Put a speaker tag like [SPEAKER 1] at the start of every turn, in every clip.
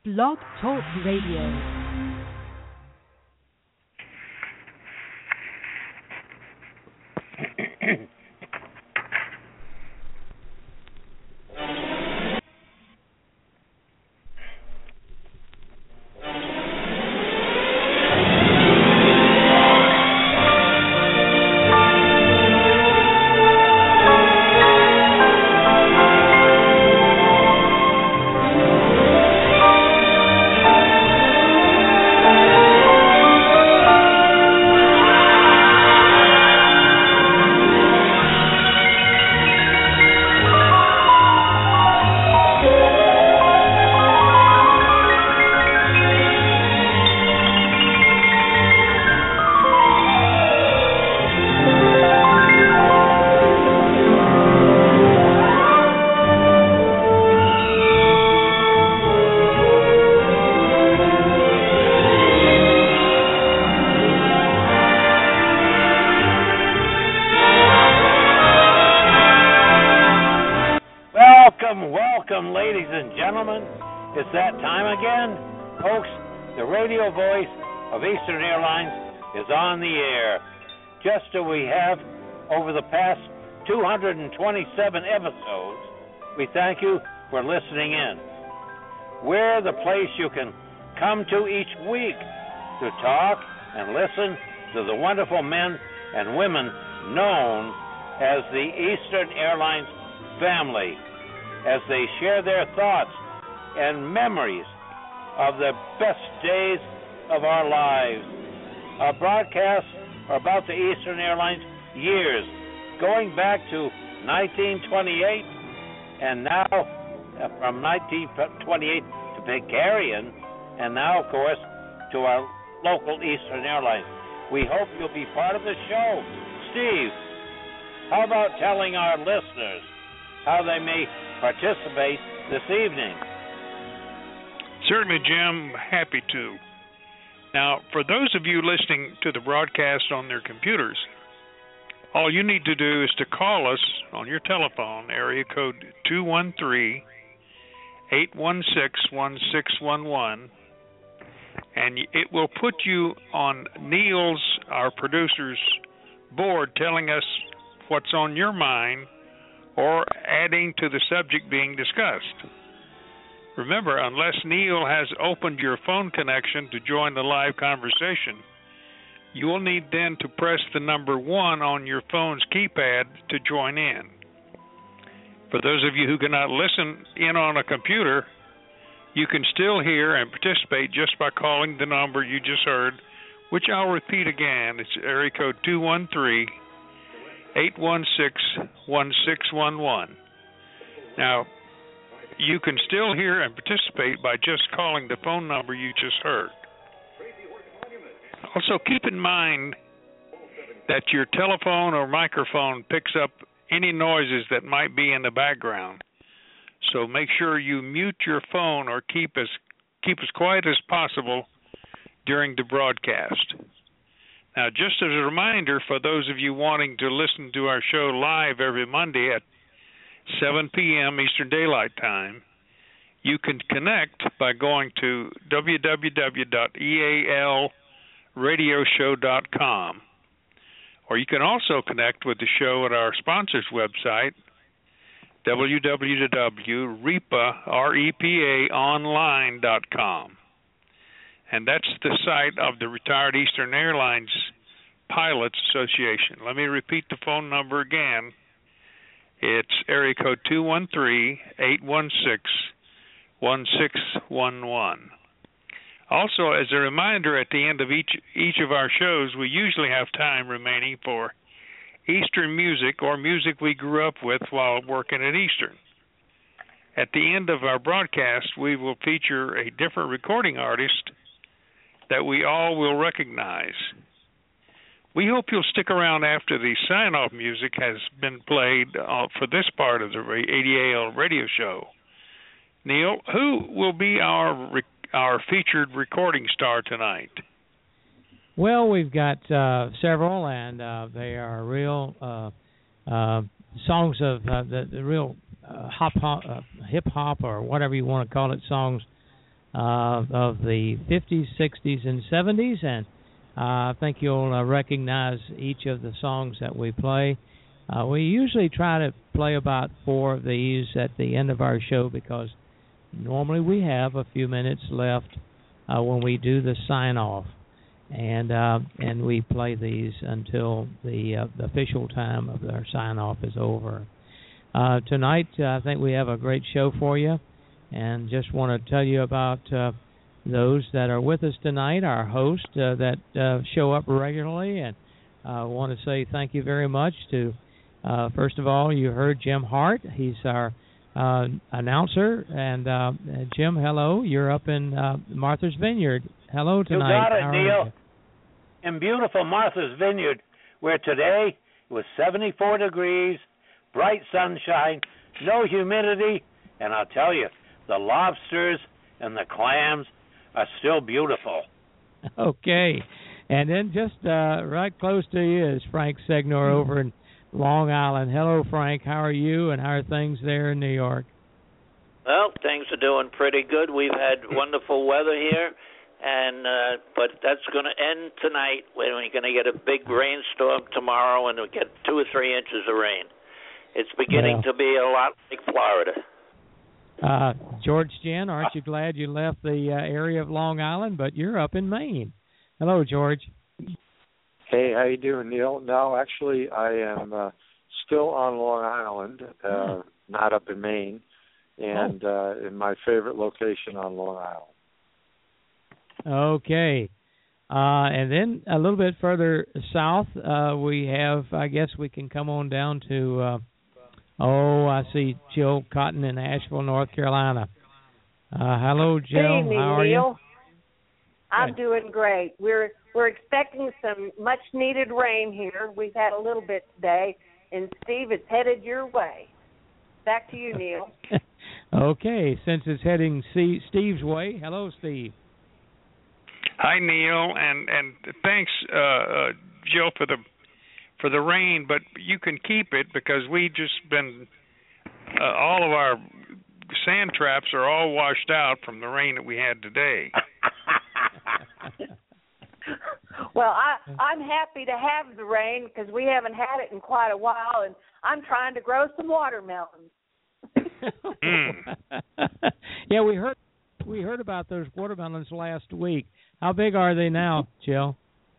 [SPEAKER 1] Blog Talk Radio. We have over the past 227 episodes. We thank you for listening in. We're the place you can come to each week to talk and listen to the wonderful men and women known as the Eastern Airlines family as they share their thoughts and memories of the best days of our lives. Our broadcasts are about the Eastern Airlines years, going back to 1928, and now from 1928 to Big Carrion, and now, of course, to our local Eastern Airlines. We hope you'll be part of the show. Steve, how about telling our listeners how they may participate this evening?
[SPEAKER 2] Certainly, Jim. Happy to. Now, for those of you listening to the broadcast on their computers, all you need to do is to call us on your telephone, area code 213-816-1611, and it will put you on Neil's, our producer's, board telling us what's on your mind or adding to the subject being discussed. Remember, unless Neil has opened your phone connection to join the live conversation, you will need then to press the number 1 on your phone's keypad to join in. For those of you who cannot listen in on a computer, you can still hear and participate just by calling the number you just heard, which I'll repeat again. It's area code 213-816-1611. Now, you can still hear and participate by just calling the phone number you just heard. Also, keep in mind that your telephone or microphone picks up any noises that might be in the background. So make sure you mute your phone or keep as quiet as possible during the broadcast. Now, just as a reminder for those of you wanting to listen to our show live every Monday at 7 p.m. Eastern Daylight Time, you can connect by going to www.ealradioshow.com. Or you can also connect with the show at our sponsor's website, www.repaonline.com. And that's the site of the Retired Eastern Airlines Pilots Association. Let me repeat the phone number again. It's area code 213-816-1611. Also, as a reminder, at the end of each of our shows, we usually have time remaining for Eastern music or music we grew up with while working at Eastern. At the end of our broadcast, we will feature a different recording artist that we all will recognize. We hope you'll stick around after the sign-off music has been played for this part of the ADAL radio show. Neil, who will be our featured recording star tonight?
[SPEAKER 3] Well, we've got several, and they are real songs of the real hip hop or whatever you want to call it, songs of the 50s, 60s, and 70s, and I think you'll recognize each of the songs that we play. We usually try to play about 4 of these at the end of our show because normally we have a few minutes left when we do the sign-off, and we play these until the official time of our sign-off is over. Tonight, I think we have a great show for you, and just want to tell you about those that are with us tonight, our hosts that show up regularly, and I want to say thank you very much to, first of all, you heard Jim Hart. He's our announcer, and Jim, hello. You're up in Martha's Vineyard. Hello tonight.
[SPEAKER 1] You got it,
[SPEAKER 3] How
[SPEAKER 1] Neil. In beautiful Martha's Vineyard, where today it was 74 degrees, bright sunshine, no humidity, and I'll tell you, the lobsters and the clams are still beautiful.
[SPEAKER 3] Okay. And then just right close to you is Frank Segnor over in Long Island. Hello, Frank. How are you, and how are things there in New York?
[SPEAKER 4] Well, things are doing pretty good. We've had wonderful weather here, and but that's going to end tonight. We're going to get a big rainstorm tomorrow, and we'll get 2 or 3 inches of rain. It's beginning to be a lot like Florida.
[SPEAKER 3] George Jen, aren't you glad you left the area of Long Island, but you're up in Maine? Hello, George.
[SPEAKER 5] Hey, how you doing, Neil? No, actually, I am still on Long Island, not up in Maine, and in my favorite location on Long Island.
[SPEAKER 3] Okay. And then a little bit further south, we have, I guess we can come on down to... I see Jill Cotton in Asheville, North Carolina. Hello, Jill.
[SPEAKER 6] Good evening,
[SPEAKER 3] how are
[SPEAKER 6] Neil.
[SPEAKER 3] you?
[SPEAKER 6] I'm doing great. We're expecting some much-needed rain here. We've had a little bit today, and Steve, it's headed your way. Back to you, Neil.
[SPEAKER 3] Okay, since it's heading Steve's way, hello, Steve.
[SPEAKER 2] Hi, Neil, and thanks, Jill, for the rain, but you can keep it because we just been all of our sand traps are all washed out from the rain that we had today.
[SPEAKER 6] Well, I'm happy to have the rain because we haven't had it in quite a while, and I'm trying to grow some watermelons.
[SPEAKER 3] Yeah, we heard about those watermelons last week. How big are they now, Jill?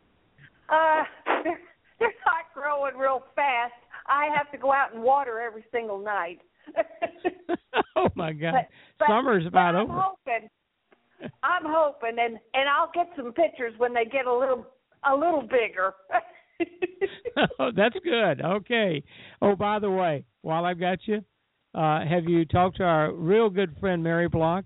[SPEAKER 6] They're not growing real fast. I have to go out and water every single night.
[SPEAKER 3] Oh my God! Summer's about over.
[SPEAKER 6] I'm hoping, and I'll get some pictures when they get a little bigger.
[SPEAKER 3] Oh, that's good. Okay. Oh, by the way, while I've got you, have you talked to our real good friend Mary Block?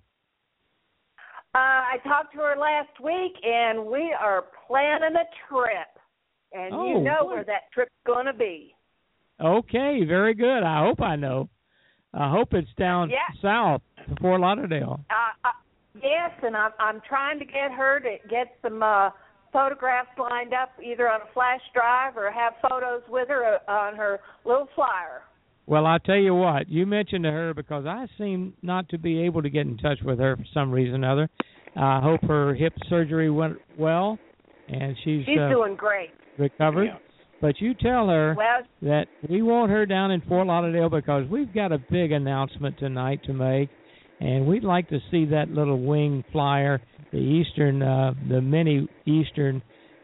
[SPEAKER 6] I talked to her last week, and we are planning a trip. And you know where that trip's going to be. Okay,
[SPEAKER 3] very good. I hope I know. I hope it's down south to Fort Lauderdale.
[SPEAKER 6] Yes, and I'm trying to get her to get some photographs lined up, either on a flash drive or have photos with her on her little flyer.
[SPEAKER 3] Well, I'll tell you what. You mentioned to her because I seem not to be able to get in touch with her for some reason or other. I hope her hip surgery went well, and she's
[SPEAKER 6] doing great.
[SPEAKER 3] Recovered. Yeah. But you tell her that we want her down in Fort Lauderdale because we've got a big announcement tonight to make, and we'd like to see that little wing flyer, the mini Eastern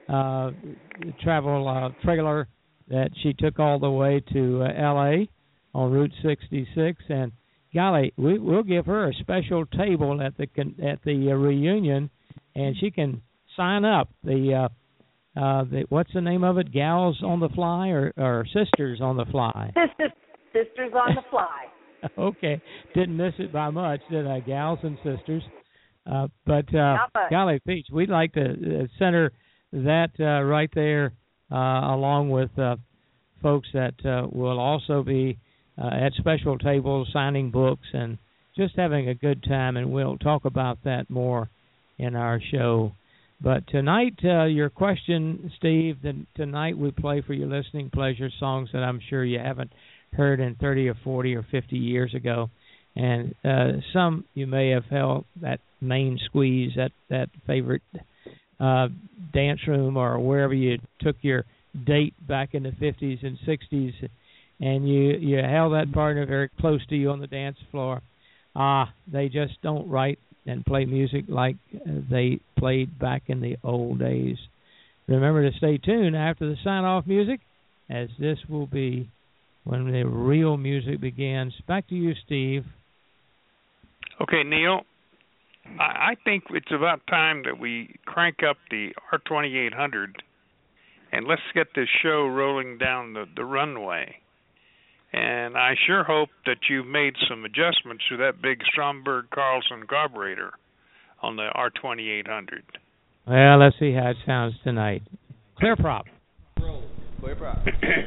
[SPEAKER 3] travel trailer that she took all the way to L.A. on Route 66. And golly, we'll give her a special table at the reunion, and she can sign up. What's the name of it? Gals on the Fly or Sisters on the Fly?
[SPEAKER 6] Sisters on the Fly.
[SPEAKER 3] Okay. Didn't miss it by much, did I? Gals and Sisters. But golly, Peach, we'd like to center that right there along with folks that will also be at special tables signing books and just having a good time, and we'll talk about that more in our show. But tonight, your question, Steve, tonight we play for your listening pleasure songs that I'm sure you haven't heard in 30 or 40 or 50 years ago. And some you may have held that main squeeze, that favorite dance room or wherever you took your date back in the 50s and 60s, and you held that partner very close to you on the dance floor. They just don't write and play music like they played back in the old days. Remember to stay tuned after the sign-off music, as this will be when the real music begins. Back to you, Steve.
[SPEAKER 2] Okay, Neil, I think it's about time that we crank up the R2800 and let's get this show rolling down the runway. And I sure hope that you've made some adjustments to that big Stromberg-Carlson carburetor on the R2800.
[SPEAKER 3] Well, let's see how it sounds tonight. Clear prop.
[SPEAKER 7] Roll. Clear prop.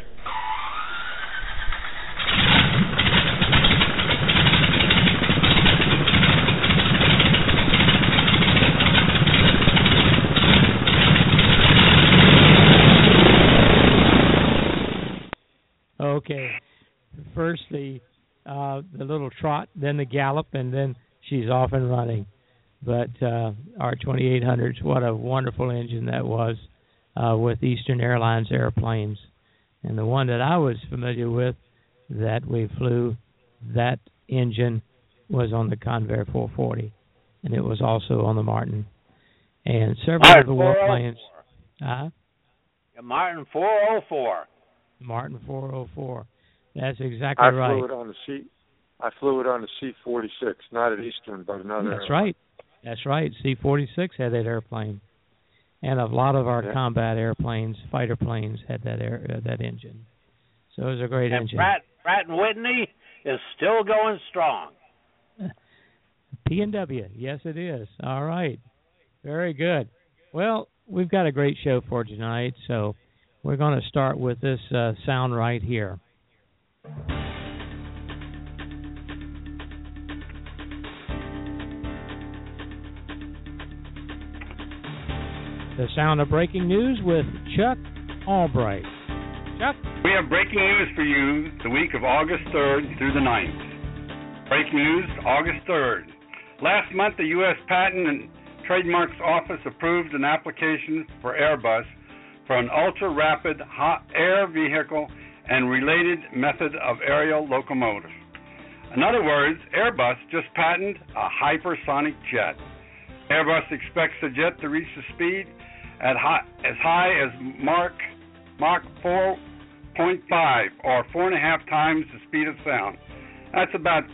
[SPEAKER 3] Okay. First the little trot, then the gallop, and then she's off and running. But R2800s, what a wonderful engine that was with Eastern Airlines airplanes. And the one that I was familiar with that we flew, that engine was on the Convair 440, and it was also on the Martin. And several of the warplanes.
[SPEAKER 1] Martin 404.
[SPEAKER 3] Martin 404. That's exactly right.
[SPEAKER 5] I flew it on the C-46, not at Eastern, but another.
[SPEAKER 3] That's right. That's right. C-46 had that airplane, and a lot of our combat airplanes, fighter planes, had that engine. So it was a great engine.
[SPEAKER 1] Pratt & Whitney is still going strong.
[SPEAKER 3] P&W, yes, it is. All right, very good. Well, we've got a great show for tonight, so we're going to start with this sound right here. The sound of breaking news with Chuck Albright. Chuck?
[SPEAKER 8] We have breaking news for you the week of August 3rd through the 9th. Breaking news, August 3rd. Last month, the U.S. Patent and Trademarks Office approved an application for Airbus for an ultra-rapid hot air vehicle and related method of aerial locomotive. In other words, Airbus just patented a hypersonic jet. Airbus expects the jet to reach the speed as high as Mach 4.5, or 4.5 times the speed of sound. That's about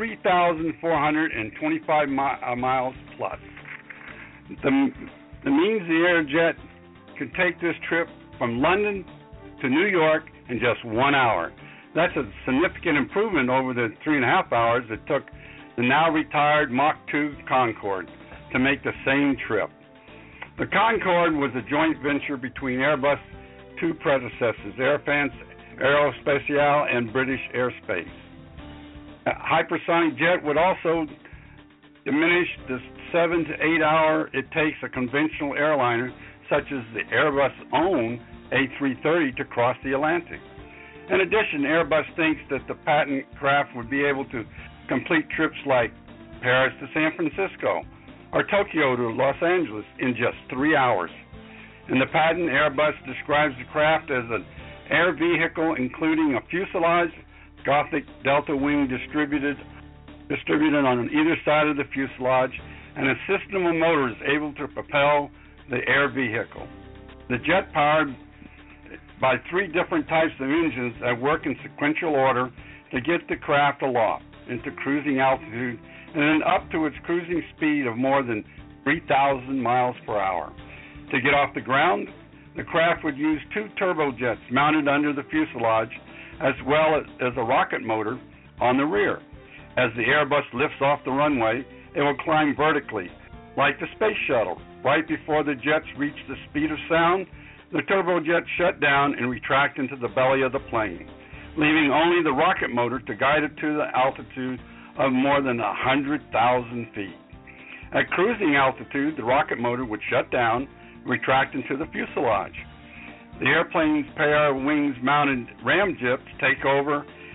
[SPEAKER 8] 3,425 miles plus. The means the Airjet could take this trip from London to New York in just 1 hour. That's a significant improvement over the 3.5 hours it took the now retired Mach 2 Concorde to make the same trip. The Concorde was a joint venture between Airbus' two predecessors, Air France Aerospatiale and British Aerospace. A hypersonic jet would also diminish the 7 to 8 hour it takes a conventional airliner such as the Airbus' own A330 to cross the Atlantic. In addition, Airbus thinks that the patent craft would be able to complete trips like Paris to San Francisco or Tokyo to Los Angeles in just 3 hours. In the patent, Airbus describes the craft as an air vehicle including a fuselage, Gothic delta wing distributed on either side of the fuselage, and a system of motors able to propel the air vehicle. The jet powered by 3 different types of engines that work in sequential order to get the craft aloft into cruising altitude and then up to its cruising speed of more than 3,000 miles per hour. To get off the ground, the craft would use 2 turbojets mounted under the fuselage as well as a rocket motor on the rear. As the Airbus lifts off the runway, it will climb vertically, like the space shuttle. Right before the jets reach the speed of sound, the turbojets shut down and retract into the belly of the plane, leaving only the rocket motor to guide it to the altitude of more than 100,000 feet. At cruising altitude, the rocket motor would shut down, retract into the fuselage. The airplane's pair of wings-mounted ramjets take over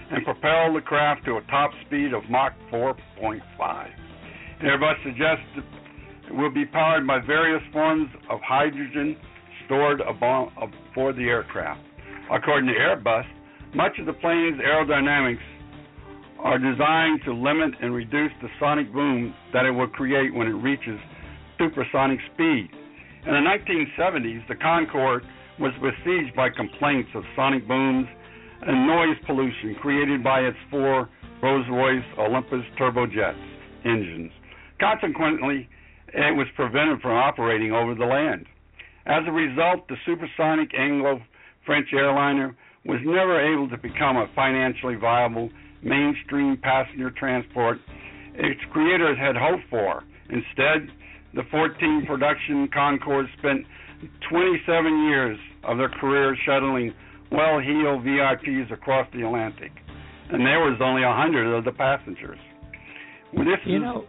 [SPEAKER 8] and propel the craft to a top speed of Mach 4.5. Airbus suggests it will be powered by various forms of hydrogen stored aboard the aircraft. According to Airbus, much of the plane's aerodynamics are designed to limit and reduce the sonic boom that it will create when it reaches supersonic speed. In the 1970s, the Concorde was besieged by complaints of sonic booms and noise pollution created by its 4 Rolls-Royce Olympus turbojets engines. Consequently, it was prevented from operating over the land. As a result, the supersonic Anglo-French airliner was never able to become a financially viable mainstream passenger transport its creators had hoped for. Instead, the 14 production Concordes spent 27 years of their career shuttling well-heeled VIPs across the Atlantic, and there was only 100 of the passengers. Well, Chuck,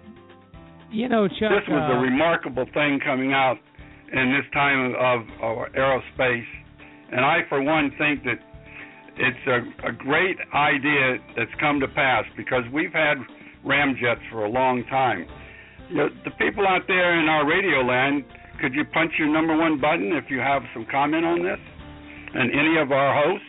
[SPEAKER 8] this was a remarkable thing coming out in this time of aerospace, and I, for one, think that it's a great idea that's come to pass because we've had ramjets for a long time. The people out there in our radio land, could you punch your number 1 button if you have some comment on this? And any of our hosts?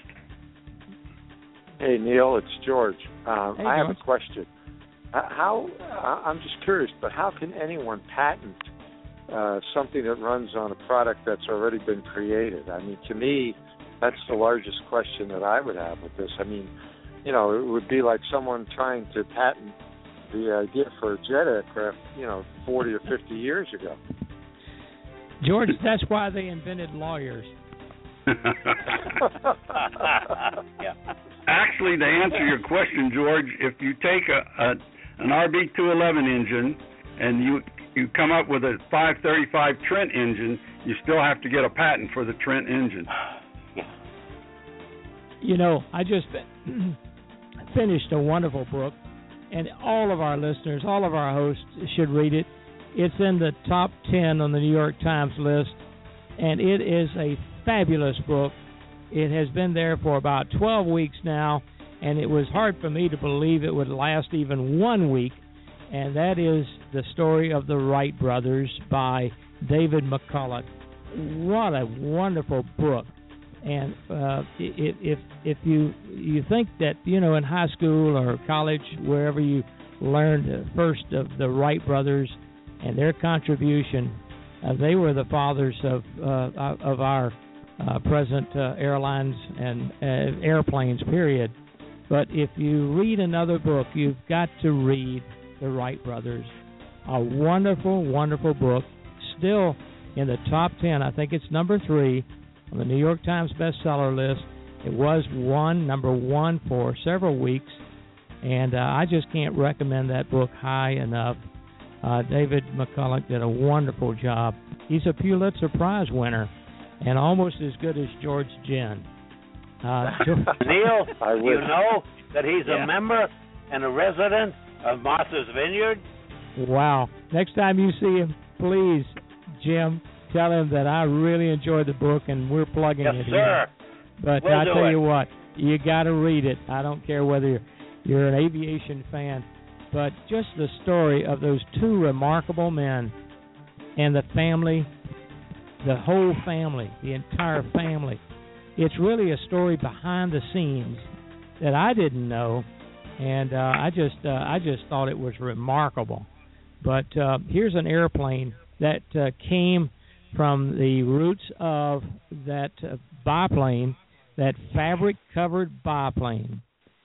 [SPEAKER 5] Hey, Neil, it's George.
[SPEAKER 3] Hey,
[SPEAKER 5] I have a question. I'm just curious, but how can anyone patent something that runs on a product that's already been created? I mean, to me, that's the largest question that I would have with this. I mean, it would be like someone trying to patent the idea for a jet aircraft, 40 or 50 years ago.
[SPEAKER 3] George, that's why they invented lawyers.
[SPEAKER 8] Actually, to answer your question, George, if you take an RB211 engine and you come up with a 535 Trent engine, you still have to get a patent for the Trent engine.
[SPEAKER 3] I just finished a wonderful book, and all of our listeners, all of our hosts should read it. It's in the top 10 on the New York Times list, and it is a fabulous book. It has been there for about 12 weeks now, and it was hard for me to believe it would last even 1 week, and that is The Story of the Wright Brothers by David McCulloch. What a wonderful book. And if you think that, in high school or college, wherever you learned first of the Wright brothers and their contribution, they were the fathers of our present airlines and airplanes, period. But if you read another book, you've got to read the Wright brothers. A wonderful, wonderful book, still in the top 10. I think it's number 3 on the New York Times bestseller list. It was number one for several weeks, and I just can't recommend that book high enough. David McCulloch did a wonderful job. He's a Pulitzer Prize winner, and almost as good as George Ginn.
[SPEAKER 1] Neil, you know that he's a member and a resident of Martha's Vineyard?
[SPEAKER 3] Wow. Next time you see him, please, Jim, tell him that I really enjoyed the book, and we're plugging it
[SPEAKER 1] Yes, sir.
[SPEAKER 3] But I tell you what, you got to read it. I don't care whether you're an aviation fan, but just the story of those 2 remarkable men and the family, the whole family, the entire family. It's really a story behind the scenes that I didn't know, and I just thought it was remarkable. But here's an airplane that came from the roots of that biplane, that fabric-covered biplane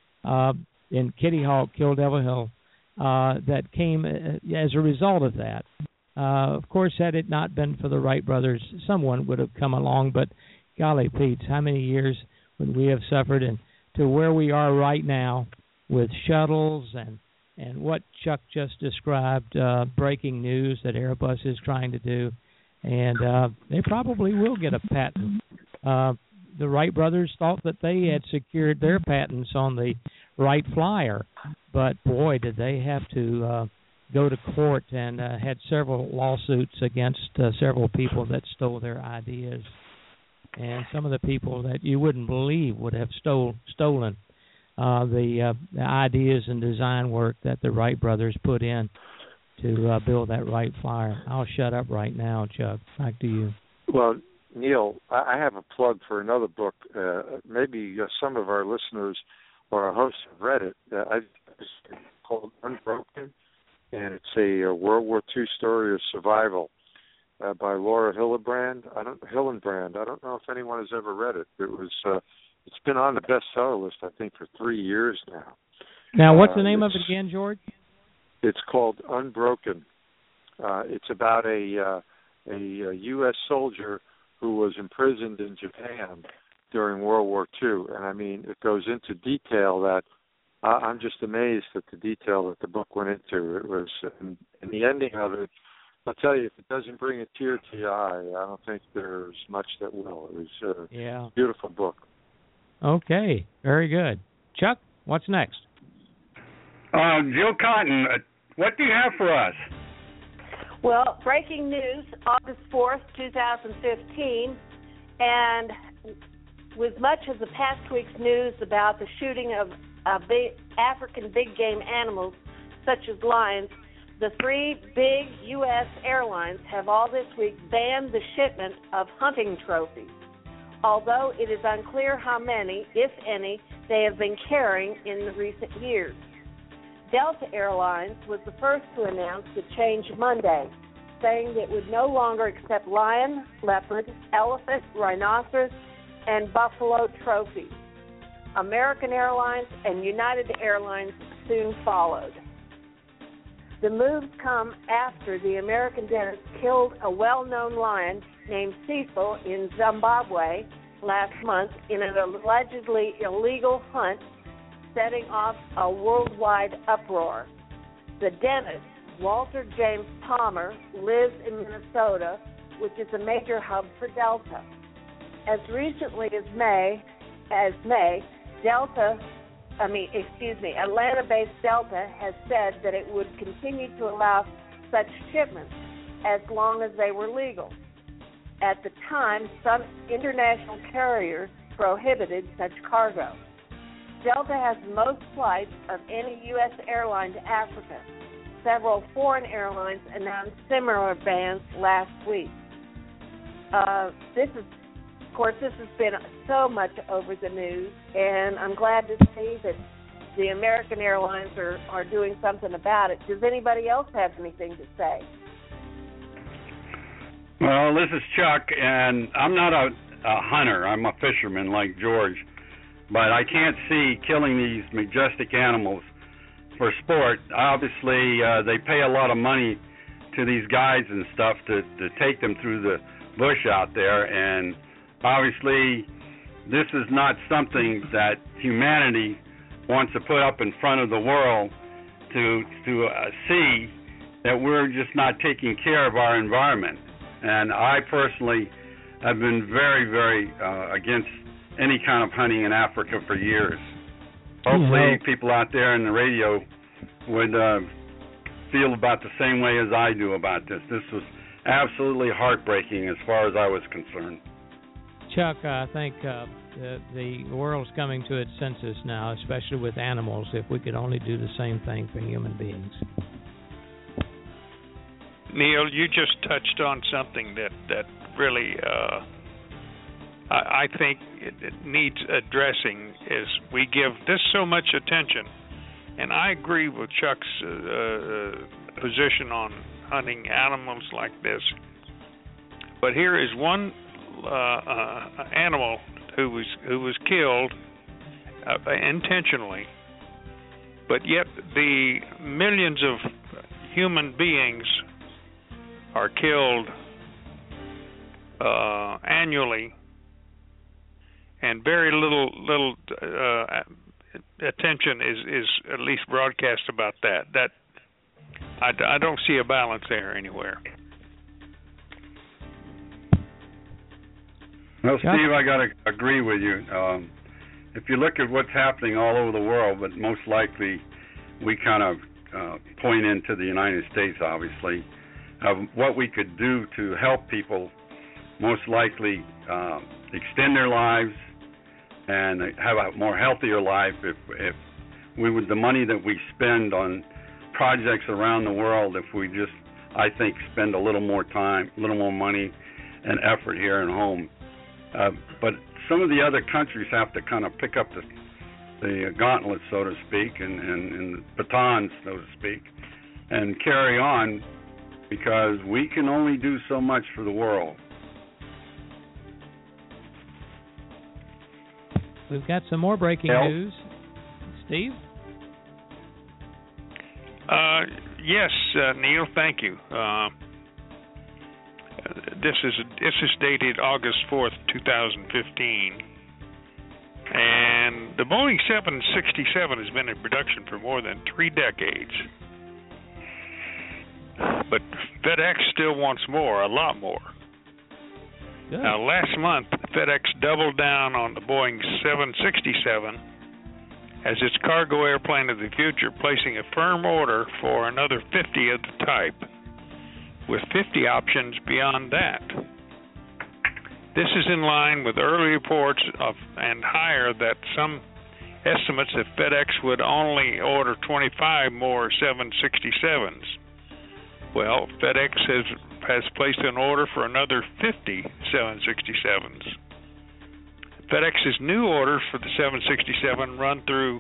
[SPEAKER 3] in Kitty Hawk, Kill Devil Hill, that came as a result of that. Of course, had it not been for the Wright brothers, someone would have come along, but golly, Pete, how many years would we have suffered, and to where we are right now with shuttles and what Chuck just described, breaking news that Airbus is trying to do. And they probably will get a patent. The Wright brothers thought that they had secured their patents on the Wright Flyer, but boy, did they have to go to court and had several lawsuits against several people that stole their ideas. And some of the people that you wouldn't believe would have stolen. the ideas and design work that the Wright brothers put in to build that Wright Flyer. I'll shut up right now, Chuck. Back to you.
[SPEAKER 5] Well, Neil, I have a plug for another book. Maybe some of our listeners or our hosts have read it. It's called Unbroken, and it's a World War II story of survival by Laura Hillenbrand. I don't know if anyone has ever read it. It's been on the bestseller list, I think, for 3 years now.
[SPEAKER 3] Now, what's the name of it again, George?
[SPEAKER 5] It's called Unbroken. It's about a U.S. soldier who was imprisoned in Japan during World War II. And, I mean, it goes into detail that I'm just amazed at the detail that the book went into. It was, and the ending of it, I'll tell you, if it doesn't bring a tear to your eye, I don't think there's much that will. It was a beautiful book.
[SPEAKER 3] Okay, very good. Chuck, what's next?
[SPEAKER 8] Jill Cotton, what do you have for us?
[SPEAKER 6] Well, breaking news, August 4th, 2015, and with much of the past week's news about the shooting of African big game animals such as lions, the 3 big U.S. airlines have all this week banned the shipment of hunting trophies, although it is unclear how many, if any, they have been carrying in the recent years. Delta Airlines was the first to announce the change Monday, saying that it would no longer accept lion, leopard, elephant, rhinoceros, and buffalo trophies. American Airlines and United Airlines soon followed. The moves come after the American dentist killed a well-known lion named Cecil in Zimbabwe last month in an allegedly illegal hunt, setting off a worldwide uproar. The dentist, Walter James Palmer, lives in Minnesota, which is a major hub for Delta. As recently as May, Atlanta-based Delta has said that it would continue to allow such shipments as long as they were legal. At the time, some international carriers prohibited such cargo. Delta has the most flights of any U.S. airline to Africa. Several foreign airlines announced similar bans last week. This has been so much over the news, and I'm glad to see that the American Airlines are doing something about it. Does anybody else have anything to say?
[SPEAKER 8] Well, this is Chuck, and I'm not a hunter. I'm a fisherman like George. But I can't see killing these majestic animals for sport. Obviously, they pay a lot of money to these guides and stuff to take them through the bush out there, and obviously this is not something that humanity wants to put up in front of the world to see that we're just not taking care of our environment. And I personally have been very, very against any kind of hunting in Africa for years. Hopefully people out there in the radio would feel about the same way as I do about this. This was absolutely heartbreaking as far as I was concerned.
[SPEAKER 3] Chuck, I think the world's coming to its senses now, especially with animals, if we could only do the same thing for human beings.
[SPEAKER 2] Neil, you just touched on something that really I think it needs addressing. Is we give this so much attention, and I agree with Chuck's position on hunting animals like this. But here is one animal who was killed intentionally, but yet the millions of human beings are killed annually, and very little attention is at least broadcast about that. That I don't see a balance there anywhere.
[SPEAKER 8] Well, Steve, I got to agree with you. If you look at what's happening all over the world, but most likely we kind of point into the United States, obviously, of what we could do to help people most likely extend their lives, and have a more healthier life if we would, the money that we spend on projects around the world, if we just, I think, spend a little more time, a little more money and effort here at home. But some of the other countries have to kind of pick up the gauntlet, so to speak, and the batons, so to speak, and carry on, because we can only do so much for the world.
[SPEAKER 3] We've got some more breaking news. Steve?
[SPEAKER 2] Yes, Neil, thank you. This is dated August 4th, 2015. And the Boeing 767 has been in production for more than 3 decades. But FedEx still wants more, a lot more.
[SPEAKER 3] Good.
[SPEAKER 2] Now, last month, FedEx doubled down on the Boeing 767 as its cargo airplane of the future, placing a firm order for another 50 of the type, with 50 options beyond that. This is in line with early reports of and higher that some estimates that FedEx would only order 25 more 767s. Well, FedEx has placed an order for another 50 767s. FedEx's new orders for the 767 run through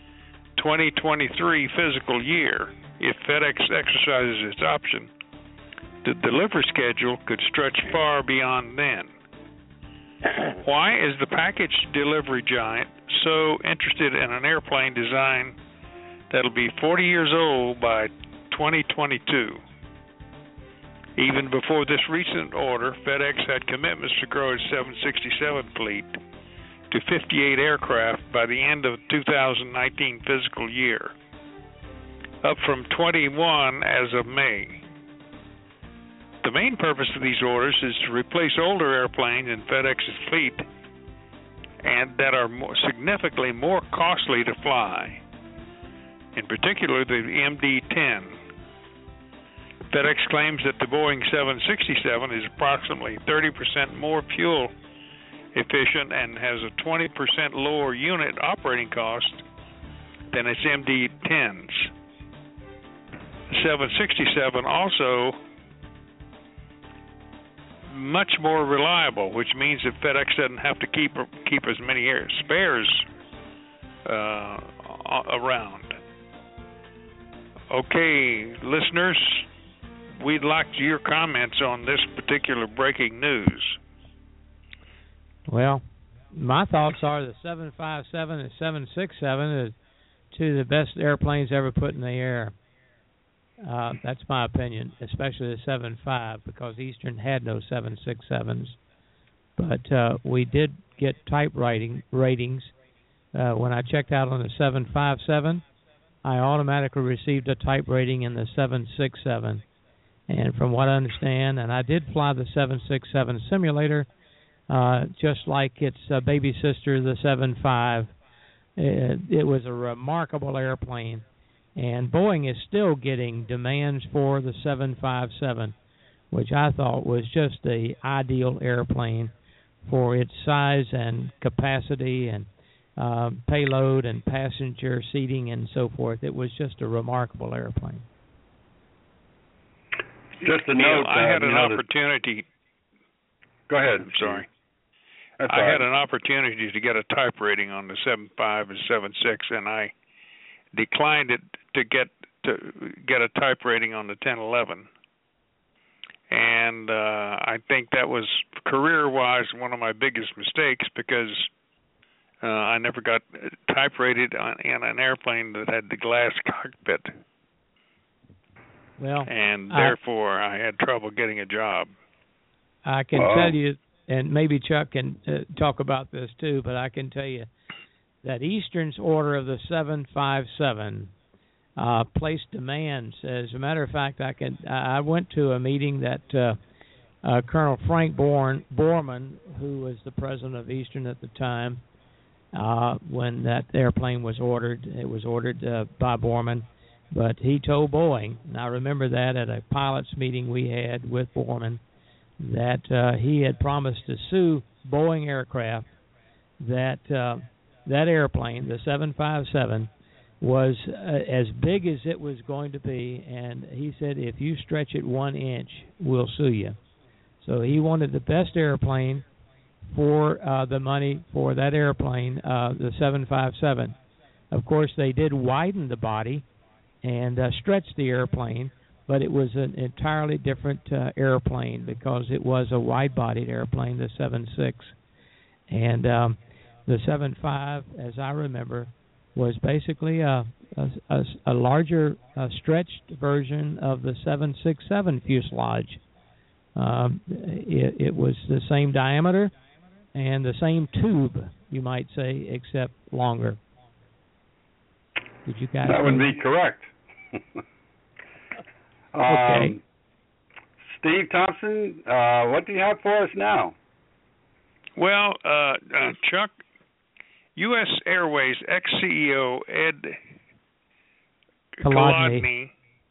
[SPEAKER 2] 2023 fiscal year. If FedEx exercises its option, the delivery schedule could stretch far beyond then. Why is the package delivery giant so interested in an airplane design that'll be 40 years old by 2022? Even before this recent order, FedEx had commitments to grow its 767 fleet to 58 aircraft by the end of 2019 fiscal year, up from 21 as of May. The main purpose of these orders is to replace older airplanes in FedEx's fleet and that are significantly more costly to fly, in particular the MD-10. FedEx claims that the Boeing 767 is approximately 30% more fuel efficient and has a 20% lower unit operating cost than its MD-10s. The 767 also much more reliable, which means that FedEx doesn't have to keep as many spares around. Okay, listeners, we'd like your comments on this particular breaking news.
[SPEAKER 3] Well, my thoughts are the 757 and 767 are two of the best airplanes ever put in the air. That's my opinion, especially the 75, because Eastern had no 767s. But we did get type ratings. When I checked out on the 757, I automatically received a type rating in the 767. And from what I understand, and I did fly the 767 simulator, just like its baby sister, the 75. It was a remarkable airplane. And Boeing is still getting demands for the 757, which I thought was just the ideal airplane for its size and capacity and payload and passenger seating and so forth. It was just a remarkable airplane.
[SPEAKER 8] Just a note,
[SPEAKER 2] I had an opportunity.
[SPEAKER 8] Go ahead.
[SPEAKER 2] I'm sorry.
[SPEAKER 8] That's
[SPEAKER 2] I
[SPEAKER 8] all right.
[SPEAKER 2] had an opportunity to get a type rating on the 75 and 76, and I declined it to get a type rating on the 1011. And I think that was, career-wise, one of my biggest mistakes, because I never got type rated in an airplane that had the glass cockpit.
[SPEAKER 3] Well,
[SPEAKER 2] and therefore I had trouble getting a job.
[SPEAKER 3] I can tell you, and maybe Chuck can talk about this too, but I can tell you that Eastern's order of the 757 placed demands. As a matter of fact, I went to a meeting that Colonel Frank Borman, who was the president of Eastern at the time, when that airplane was ordered. It was ordered by Borman, but he told Boeing, and I remember that at a pilots meeting we had with Borman, that he had promised to sue Boeing Aircraft that that airplane, the 757, was as big as it was going to be, and he said, if you stretch it 1 inch, we'll sue you. So he wanted the best airplane for the money for that airplane, the 757. Of course, they did widen the body and stretch the airplane, but it was an entirely different airplane because it was a wide-bodied airplane, the 76. And the 75, as I remember, was basically a larger, stretched version of the 767 fuselage. It was the same diameter and the same tube, you might say, except longer. Did you guys?
[SPEAKER 8] That would be correct.
[SPEAKER 3] Okay.
[SPEAKER 8] Steve Thompson, what do you have for us now?
[SPEAKER 2] Well, Chuck, U.S. Airways ex-CEO Ed Kolodny,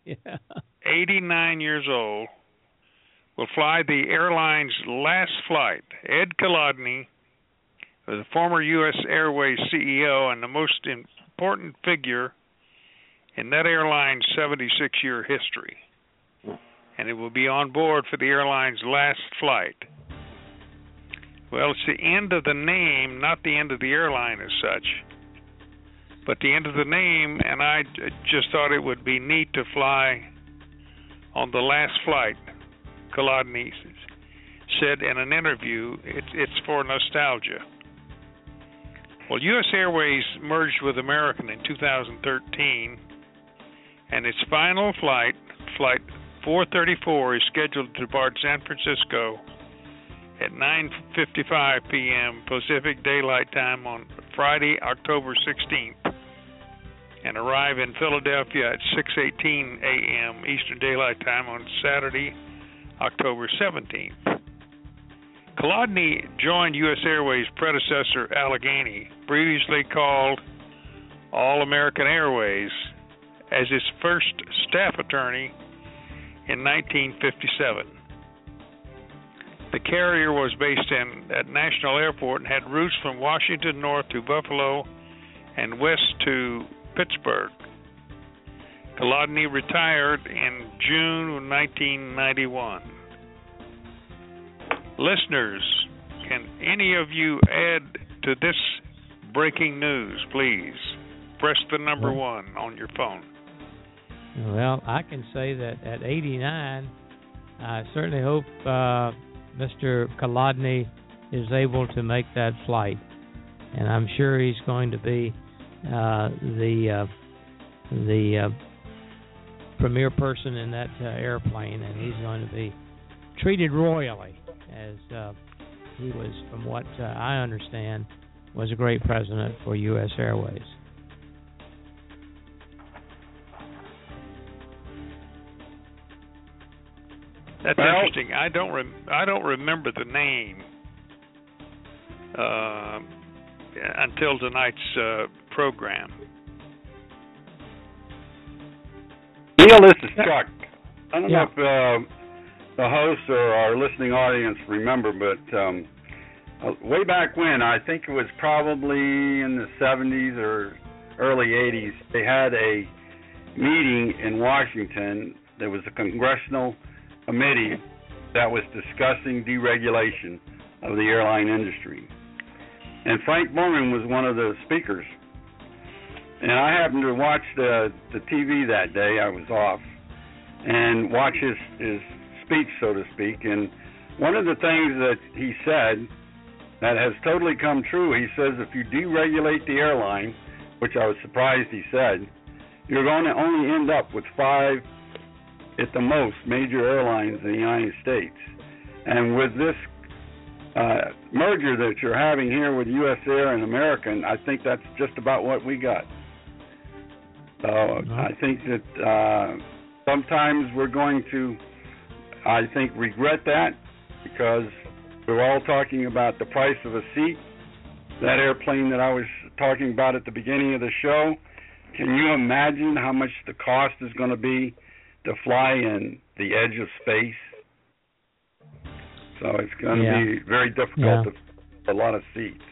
[SPEAKER 2] 89 years old, will fly the airline's last flight. Ed Kolodny was a former U.S. Airways CEO and the most important figure in that airline's 76-year history. And it will be on board for the airline's last flight. Well, it's the end of the name, not the end of the airline as such, but the end of the name, and I just thought it would be neat to fly on the last flight. Kolodny said in an interview, it's for nostalgia. Well, U.S. Airways merged with American in 2013, and its final flight, Flight 434, is scheduled to depart San Francisco at 9:55 p.m. Pacific Daylight Time on Friday, October 16th, and arrive in Philadelphia at 6:18 a.m. Eastern Daylight Time on Saturday, October 17th. Kolodny joined U.S. Airways' predecessor, Allegheny, previously called All American Airways, as its first staff attorney in 1957. The carrier was based at National Airport and had routes from Washington north to Buffalo and west to Pittsburgh. Kolodny retired in June of 1991. Listeners, can any of you add to this breaking news, please? Press the number 1 on your phone.
[SPEAKER 3] Well, I can say that at 89, I certainly hope Mr. Kolodny is able to make that flight, and I'm sure he's going to be the premier person in that airplane, and he's going to be treated royally, as he was, from what I understand, was a great president for U.S. Airways.
[SPEAKER 2] That's interesting. I don't remember the name until tonight's program.
[SPEAKER 8] Neil, this is Chuck. I don't know if the host or our listening audience remember, but way back when, I think it was probably in the 70s or early 80s, they had a meeting in Washington. There was a congressional committee that was discussing deregulation of the airline industry. And Frank Borman was one of the speakers. And I happened to watch the TV that day. I was off. And watch his speech, so to speak. And one of the things that he said that has totally come true, he says if you deregulate the airline, which I was surprised he said, you're going to only end up with 5 at the most major airlines in the United States. And with this merger that you're having here with US Air and American, I think that's just about what we got. So I think that sometimes we're going to, I think, regret that, because we're all talking about the price of a seat. That airplane that I was talking about at the beginning of the show, can you imagine how much the cost is going to be to fly in the edge of space? So it's going to be very difficult to a lot of seats.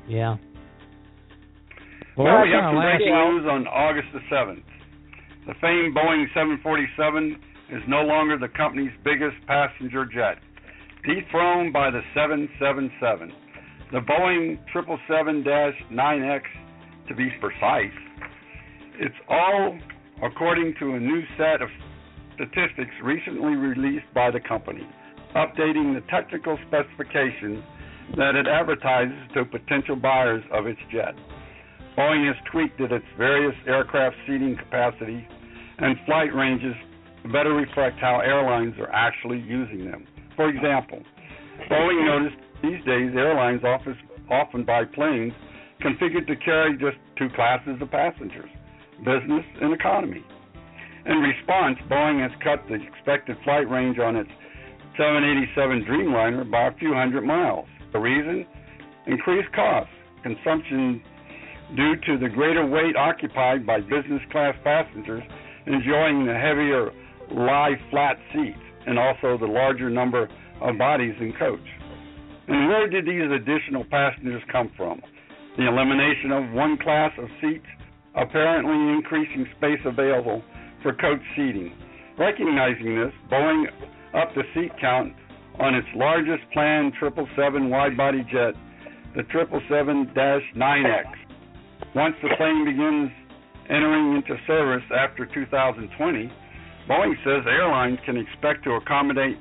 [SPEAKER 3] Yeah.
[SPEAKER 8] Well, we have some breaking news on August the 7th. The famed Boeing 747 is no longer the company's biggest passenger jet, dethroned by the 777. The Boeing 777-9X, to be precise. It's all according to a new set of statistics recently released by the company, updating the technical specifications that it advertises to potential buyers of its jet. Boeing has tweaked its various aircraft seating capacity and flight ranges to better reflect how airlines are actually using them. For example, Boeing noticed these days airlines often buy planes configured to carry just two classes of passengers, business and economy. In response, Boeing has cut the expected flight range on its 787 Dreamliner by a few hundred miles. The reason? Increased costs, consumption due to the greater weight occupied by business class passengers enjoying the heavier lie flat seats and also the larger number of bodies in coach. And where did these additional passengers come from? The elimination of one class of seats, apparently increasing space available for coach seating. Recognizing this, Boeing upped the seat count on its largest planned 777 wide-body jet, the 777-9X. Once the plane begins entering into service after 2020, Boeing says airlines can expect to accommodate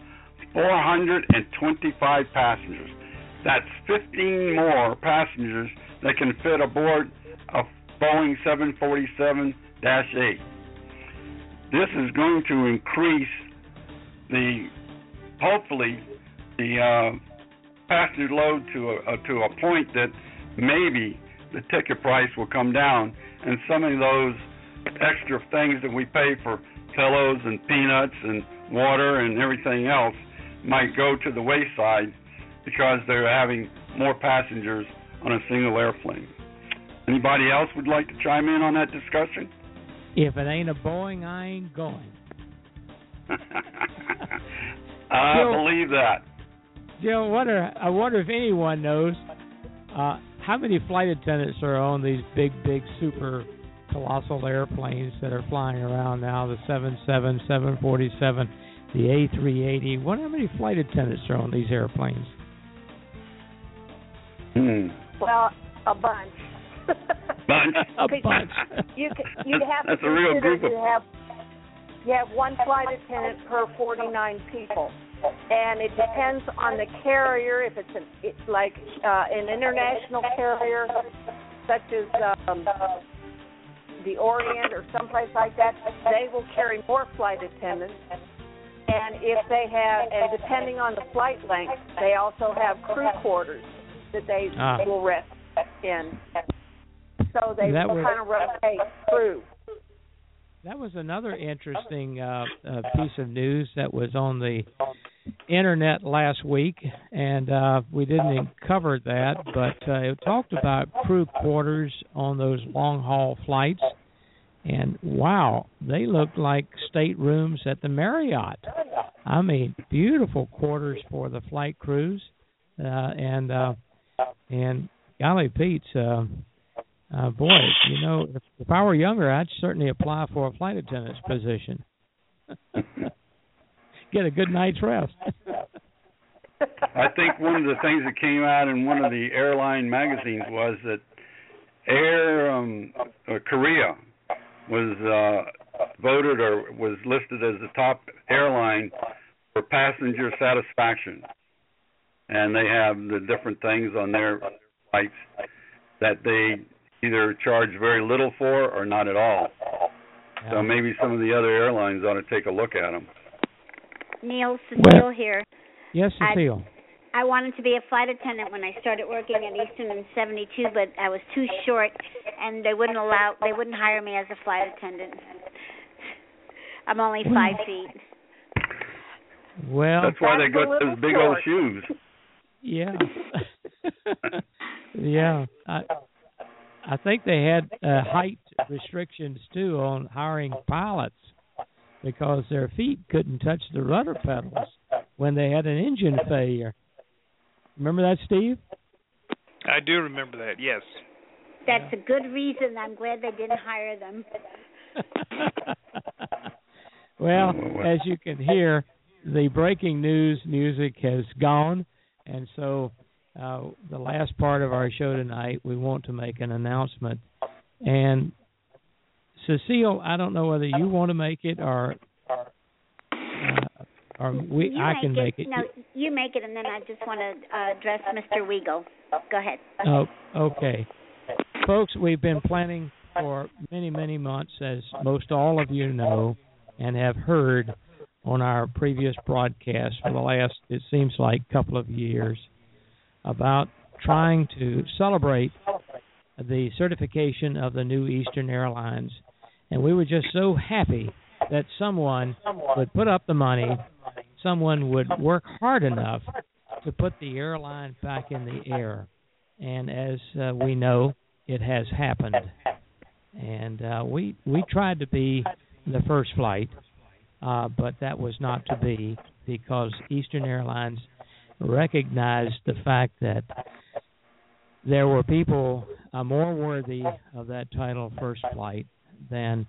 [SPEAKER 8] 425 passengers. That's 15 more passengers that can fit aboard a Boeing 747-8. This is going to increase hopefully the passenger load to a point that maybe the ticket price will come down, and some of those extra things that we pay for pillows and peanuts and water and everything else might go to the wayside because they're having more passengers on a single airplane. Anybody else would like to chime in on that discussion?
[SPEAKER 3] If it ain't a Boeing, I ain't going.
[SPEAKER 8] I believe that.
[SPEAKER 3] Jill, I wonder if anyone knows how many flight attendants are on these big, super colossal airplanes that are flying around now, the 77, 747, the A380. How many flight attendants are on these airplanes?
[SPEAKER 6] Well, a bunch.
[SPEAKER 3] A bunch.
[SPEAKER 6] You'd have
[SPEAKER 8] That's
[SPEAKER 6] to
[SPEAKER 8] a real group of...
[SPEAKER 6] You have one flight attendant per 49 people. And it depends on the carrier. If it's like an international carrier, such as the Orient or someplace like that, they will carry more flight attendants. And if they have, and depending on the flight length, they also have crew quarters that they will rest in. So they will kind of rotate through.
[SPEAKER 3] That was another interesting piece of news that was on the internet last week, and we didn't cover that, but it talked about crew quarters on those long-haul flights, and wow, they looked like staterooms at the Marriott. I mean, beautiful quarters for the flight crews, and golly Pete's, boy, you know, if I were younger, I'd certainly apply for a flight attendant's position. Get a good night's rest.
[SPEAKER 8] I think one of the things that came out in one of the airline magazines was that Korea was voted or was listed as the top airline for passenger satisfaction. And they have the different things on their flights that they either charge very little for or not at all. Yeah. So maybe some of the other airlines ought to take a look at them.
[SPEAKER 9] Neil, Cecile here.
[SPEAKER 3] Yes, Cecile.
[SPEAKER 9] I wanted to be a flight attendant when I started working at Eastern in '72, but I was too short, and they wouldn't hire me as a flight attendant. I'm only 5 feet.
[SPEAKER 3] Well,
[SPEAKER 8] that's why they got those big old shoes.
[SPEAKER 3] Yeah. Yeah. I think they had height restrictions, too, on hiring pilots because their feet couldn't touch the rudder pedals when they had an engine failure. Remember that, Steve?
[SPEAKER 2] I do remember that, yes.
[SPEAKER 9] That's a good reason. I'm glad they didn't hire them.
[SPEAKER 3] Well, as you can hear, the breaking news music has gone, and so the last part of our show tonight, we want to make an announcement. And Cecile, I don't know whether you want to make it or I can make it.
[SPEAKER 9] No, you make it, and then I just want to address Mr. Weigel. Go ahead.
[SPEAKER 3] Oh, okay. Folks, we've been planning for many, many months, as most all of you know and have heard on our previous broadcast for the last, it seems like, couple of years, about trying to celebrate the certification of the new Eastern Airlines. And we were just so happy that someone would put up the money, someone would work hard enough to put the airline back in the air. And as we know, it has happened. And we tried to be the first flight, but that was not to be, because Eastern Airlines recognized the fact that there were people more worthy of that title, first flight, than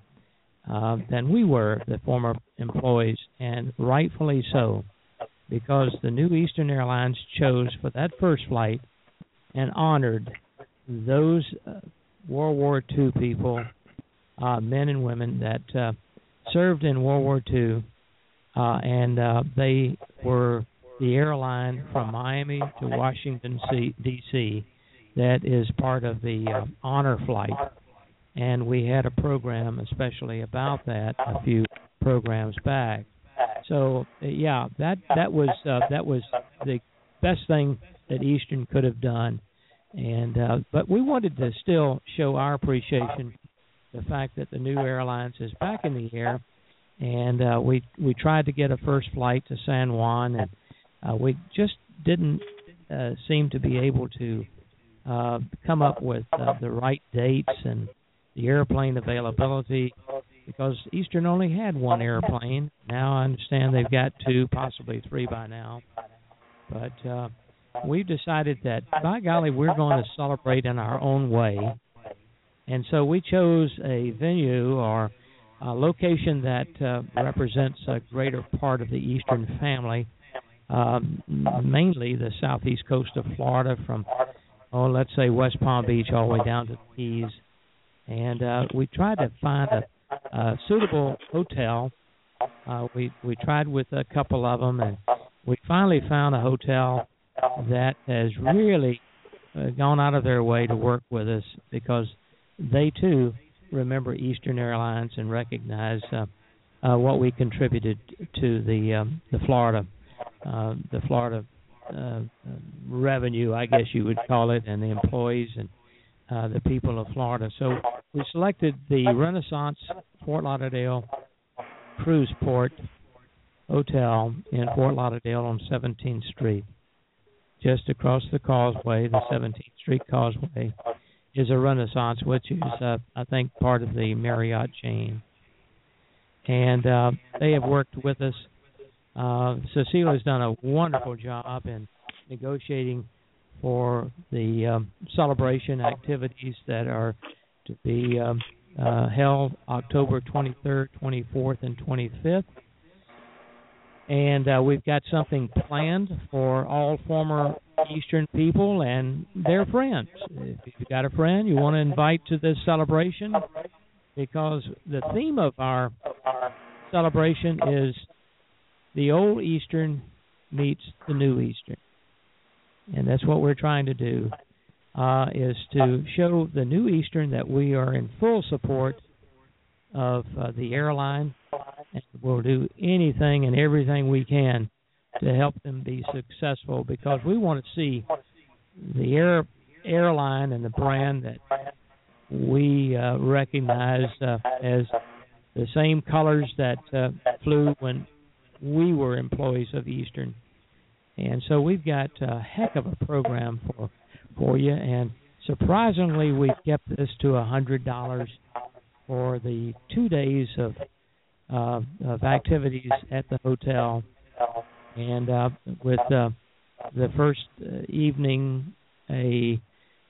[SPEAKER 3] we were, the former employees, and rightfully so, because the new Eastern Airlines chose for that first flight and honored those World War II people, men and women that served in World War II, and they were the airline from Miami to Washington, D.C. that is part of the honor flight. And we had a program especially about that a few programs back. So yeah, that was the best thing that Eastern could have done. And but we wanted to still show our appreciation the fact that the new airlines is back in the air, and we tried to get a first flight to San Juan, and we just didn't seem to be able to come up with the right dates and the airplane availability, because Eastern only had one airplane. Now I understand they've got two, possibly three by now. But we've decided that, by golly, we're going to celebrate in our own way. And so we chose a venue or a location that represents a greater part of the Eastern family, mainly the southeast coast of Florida from, let's say West Palm Beach all the way down to the Keys. And we tried to find a suitable hotel. We tried with a couple of them, and we finally found a hotel that has really gone out of their way to work with us, because they too remember Eastern Airlines and recognize what we contributed to the Florida revenue, I guess you would call it, and the employees and the people of Florida. So we selected the Renaissance Fort Lauderdale Cruise Port Hotel in Fort Lauderdale on 17th Street. Just across the causeway, the 17th Street Causeway, is a Renaissance, which is, I think, part of the Marriott chain. And they have worked with us. Cecile has done a wonderful job in negotiating for the celebration activities that are to be held October 23rd, 24th, and 25th. And we've got something planned for all former Eastern people and their friends. If you've got a friend you want to invite to this celebration, because the theme of our celebration is the old Eastern meets the new Eastern. And that's what we're trying to do, is to show the new Eastern that we are in full support of the airline, and we'll do anything and everything we can to help them be successful, because we want to see the airline and the brand that we recognize as the same colors that flew when we were employees of Eastern. And so we've got a heck of a program for you, and surprisingly we've kept this to $100 for the 2 days of activities at the hotel. And with the first evening, a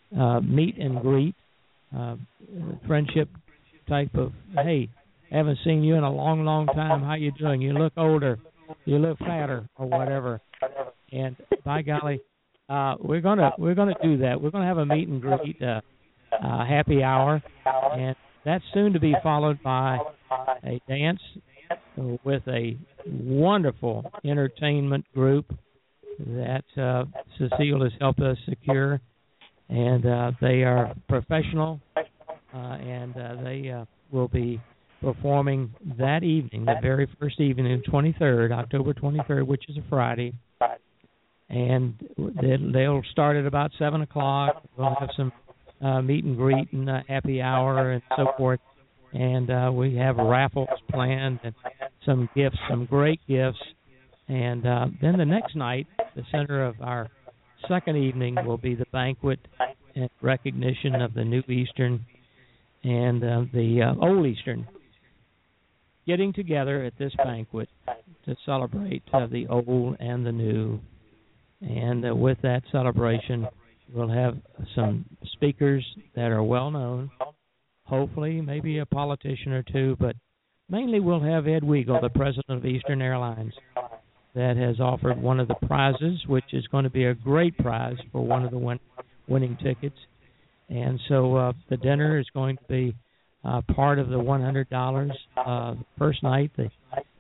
[SPEAKER 3] meet and greet, friendship type of, hey, haven't seen you in a long, long time. How you doing? You look older. You look fatter, or whatever. And by golly, we're gonna do that. We're gonna have a meet and greet, happy hour, and that's soon to be followed by a dance with a wonderful entertainment group that Cecile has helped us secure, and they are professional, and they will be performing that evening, the very first evening, October 23rd, which is a Friday, and they'll start at about 7 o'clock. We'll have some meet and greet and happy hour and so forth, and we have raffles planned and some gifts, some great gifts, and then the next night, the center of our second evening will be the banquet in recognition of the New Eastern and the Old Eastern getting together at this banquet to celebrate the old and the new. And with that celebration, we'll have some speakers that are well known, hopefully maybe a politician or two, but mainly we'll have Ed Weigel, the president of Eastern Airlines, that has offered one of the prizes, which is going to be a great prize for one of the winning tickets. And so the dinner is going to be part of the $100 first night, the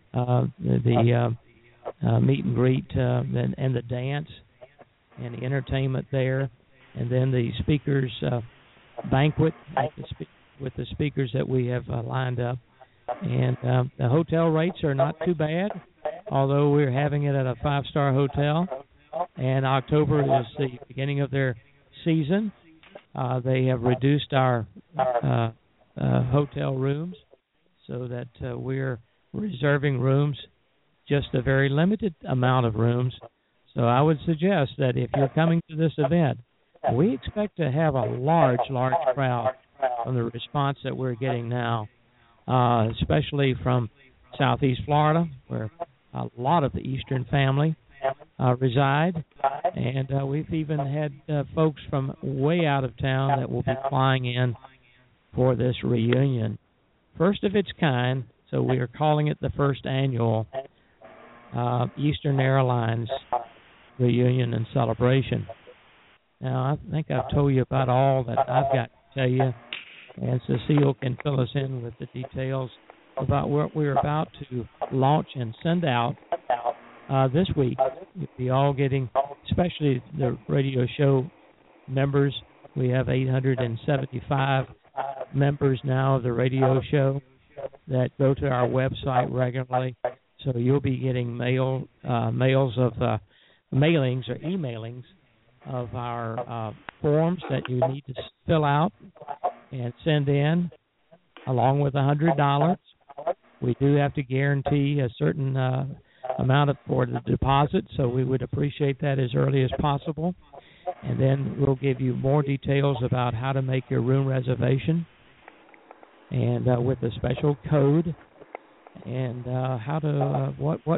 [SPEAKER 3] meet and greet and the dance and the entertainment there, and then the speakers banquet with the speakers that we have lined up. And the hotel rates are not too bad, although we're having it at a 5-star hotel. And October is the beginning of their season. They have reduced our hotel rooms so that we're reserving rooms, just a very limited amount of rooms. So I would suggest that if you're coming to this event, we expect to have a large crowd from the response that we're getting now, especially from Southeast Florida, where a lot of the Eastern family reside. And we've even had folks from way out of town that will be flying in for this reunion. First of its kind, so we are calling it the first annual Eastern Airlines reunion and celebration. Now, I think I've told you about all that I've got to tell you, and Cecile can fill us in with the details about what we're about to launch and send out this week. You'll be all getting, especially the radio show members. We have 875 members now of the radio show that go to our website regularly. So you'll be getting mailings or emailings of our forms that you need to fill out and send in, along with $100. We do have to guarantee a certain amount for the deposit, so we would appreciate that as early as possible. And then we'll give you more details about how to make your room reservation, and with a special code, and how to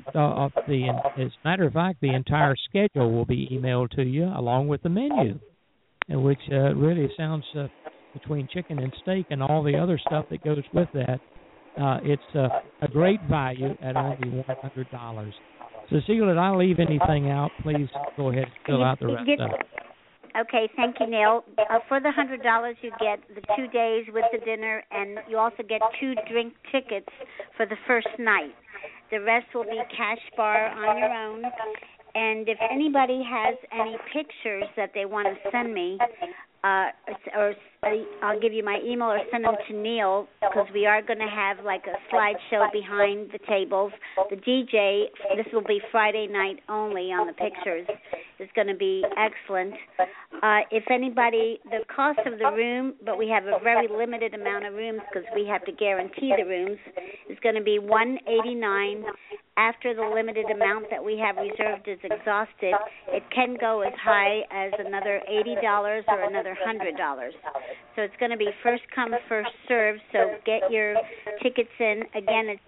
[SPEAKER 3] as a matter of fact, the entire schedule will be emailed to you along with the menu, and which really sounds between chicken and steak and all the other stuff that goes with that. It's a great value at only $100. Cecile, did I leave anything out? Please go ahead and fill out the rest of it.
[SPEAKER 9] Okay, thank you, Neil. For the $100, you get the 2 days with the dinner, and you also get 2 drink tickets for the first night. The rest will be cash bar on your own. And if anybody has any pictures that they want to send me, or I'll give you my email or send them to Neil, because we are going to have like a slideshow behind the tables. The DJ, this will be Friday night only on the pictures, is going to be excellent. If anybody, the cost of the room, but we have a very limited amount of rooms because we have to guarantee the rooms, is going to be $189. After the limited amount that we have reserved is exhausted, it can go as high as another $80 or another $100. So it's going to be first come, first served. So get your tickets in. Again, it's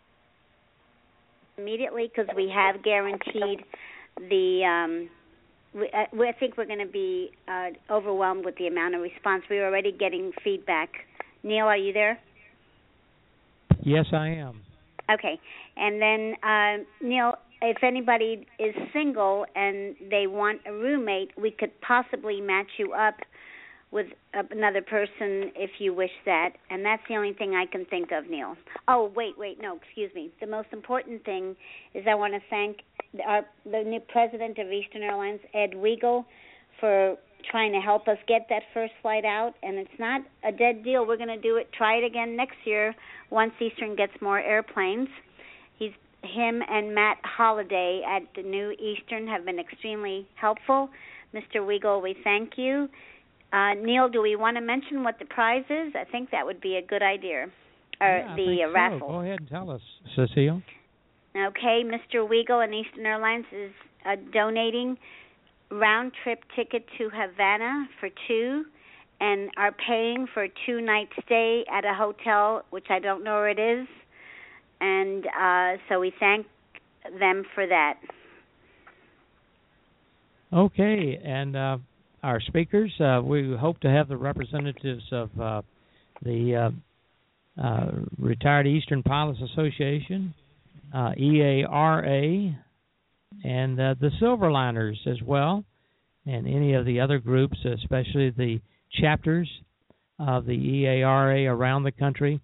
[SPEAKER 9] immediately because we have guaranteed the I think we're going to be overwhelmed with the amount of response. We're already getting feedback. Neil, are you there?
[SPEAKER 3] Yes, I am.
[SPEAKER 9] Okay. And then, Neil, if anybody is single and they want a roommate, we could possibly match you up with another person if you wish that. And that's the only thing I can think of, Neil. Oh, wait, no, excuse me. The most important thing is I want to thank the new president of Eastern Airlines, Ed Weigel, for trying to help us get that first flight out. And it's not a dead deal. We're going to do it, try it again next year once Eastern gets more airplanes. Him and Matt Holliday at the new Eastern have been extremely helpful. Mr. Weigel, we thank you. Neil, do we want to mention what the prize is? I think that would be a good idea. Raffle.
[SPEAKER 3] So. Go ahead and tell us, Cecile.
[SPEAKER 9] Okay, Mr. Weigel and Eastern Airlines is donating round-trip ticket to Havana for 2 and are paying for a 2-night stay at a hotel, which I don't know where it is. And so we thank them for that.
[SPEAKER 3] Okay, and our speakers, we hope to have the representatives of the Retired Eastern Pilots Association, EARA, and the Silverliners as well, and any of the other groups, especially the chapters of the EARA around the country.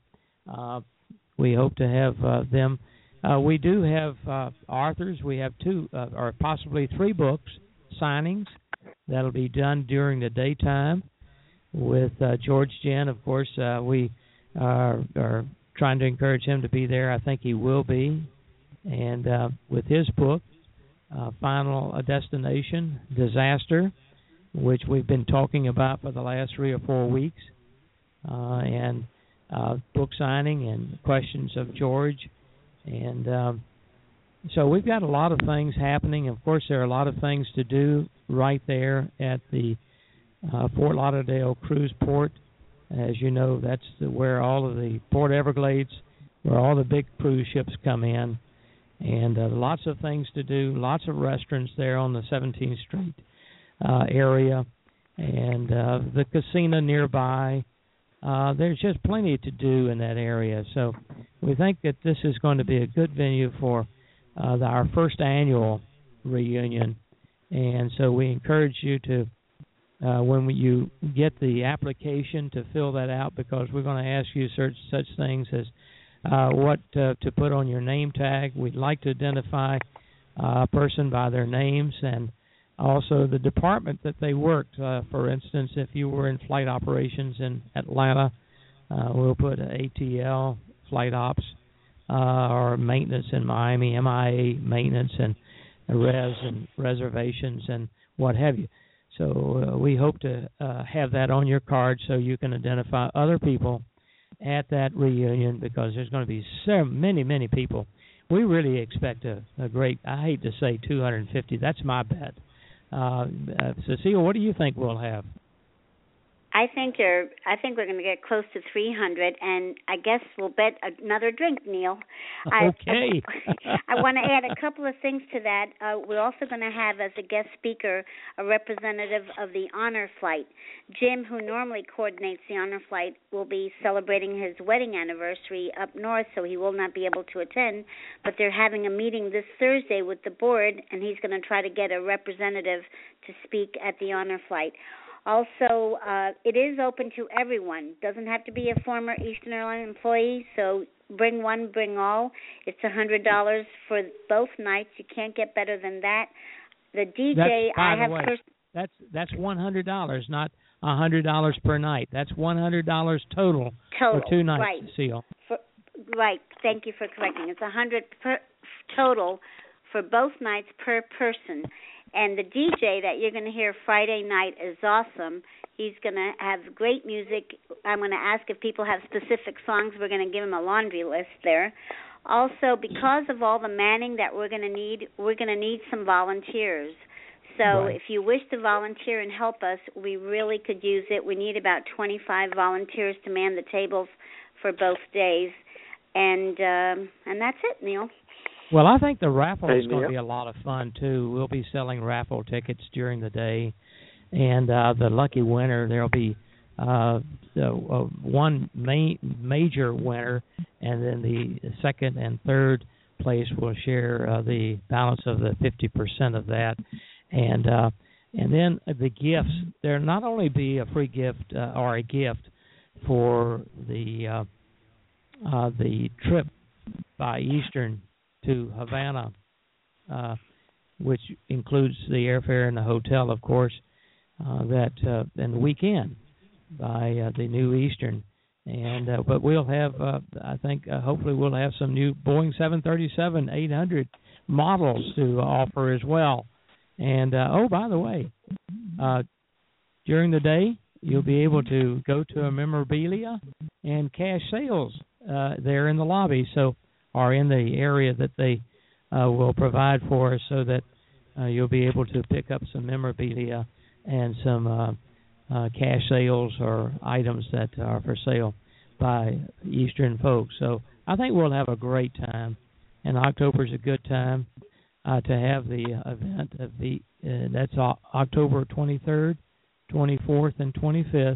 [SPEAKER 3] We hope to have them. We do have authors. We have 2 or possibly 3 books signings that'll be done during the daytime with George Ginn. Of course, we are trying to encourage him to be there. I think he will be. And with his book, Final Destination, Disaster, which we've been talking about for the last 3 or 4 weeks, and book signing and questions of George. And so we've got a lot of things happening. Of course, there are a lot of things to do right there at the Fort Lauderdale Cruise Port. As you know, that's where all of the Port Everglades, where all the big cruise ships come in. And lots of things to do, lots of restaurants there on the 17th Street area, and the casino nearby. There's just plenty to do in that area. So we think that this is going to be a good venue for our first annual reunion. And so we encourage you to, when you get the application, to fill that out, because we're going to ask you such things as what to put on your name tag. We'd like to identify a person by their names and also the department that they worked. For instance, if you were in flight operations in Atlanta, we'll put ATL, flight ops, or maintenance in Miami, MIA maintenance, and res and reservations and what have you. So we hope to have that on your card so you can identify other people at that reunion, because there's going to be so many people. We really expect a great, I hate to say 250, that's my bet. Cecile, what do you think we'll have?
[SPEAKER 9] I think we're going to get close to 300, and I guess we'll bet another drink, Neil.
[SPEAKER 3] Okay.
[SPEAKER 9] I want to add a couple of things to that. We're also going to have as a guest speaker a representative of the Honor Flight. Jim, who normally coordinates the Honor Flight, will be celebrating his wedding anniversary up north, so he will not be able to attend. But they're having a meeting this Thursday with the board, and he's going to try to get a representative to speak at the Honor Flight. Also, it is open to everyone. Doesn't have to be a former Eastern Airlines employee, so bring one, bring all. It's $100 for both nights. You can't get better than that. The DJ,
[SPEAKER 3] that's $100, not $100 per night. That's $100 total for 2 nights,
[SPEAKER 9] right.
[SPEAKER 3] Cecile.
[SPEAKER 9] Right. Thank you for correcting. It's $100 total for both nights per person. And the DJ that you're going to hear Friday night is awesome. He's going to have great music. I'm going to ask if people have specific songs. We're going to give him a laundry list there. Also, because of all the manning that we're going to need some volunteers. So
[SPEAKER 3] right.
[SPEAKER 9] If you wish to volunteer and help us, we really could use it. We need about 25 volunteers to man the tables for both days. And that's it, Neil.
[SPEAKER 3] Well, I think the raffle is going to
[SPEAKER 5] Neil?
[SPEAKER 3] be a lot of fun, too. We'll be selling raffle tickets during the day. And the lucky winner, there'll be one major winner, and then the second and third place will share the balance of the 50% of that. And then the gifts, there'll not only be a free gift or a gift for the trip by Eastern to Havana, which includes the airfare and the hotel, of course, and the weekend by the New Eastern. And but we'll have, I think, hopefully we'll have some new Boeing 737-800 models to offer as well. And, by the way, during the day, you'll be able to go to a memorabilia and cash sales there in the lobby, or in the area that they will provide for us, so that you'll be able to pick up some memorabilia and some cash sales or items that are for sale by Eastern folks. So I think we'll have a great time, and October's a good time to have the event. That's October 23rd, 24th, and 25th.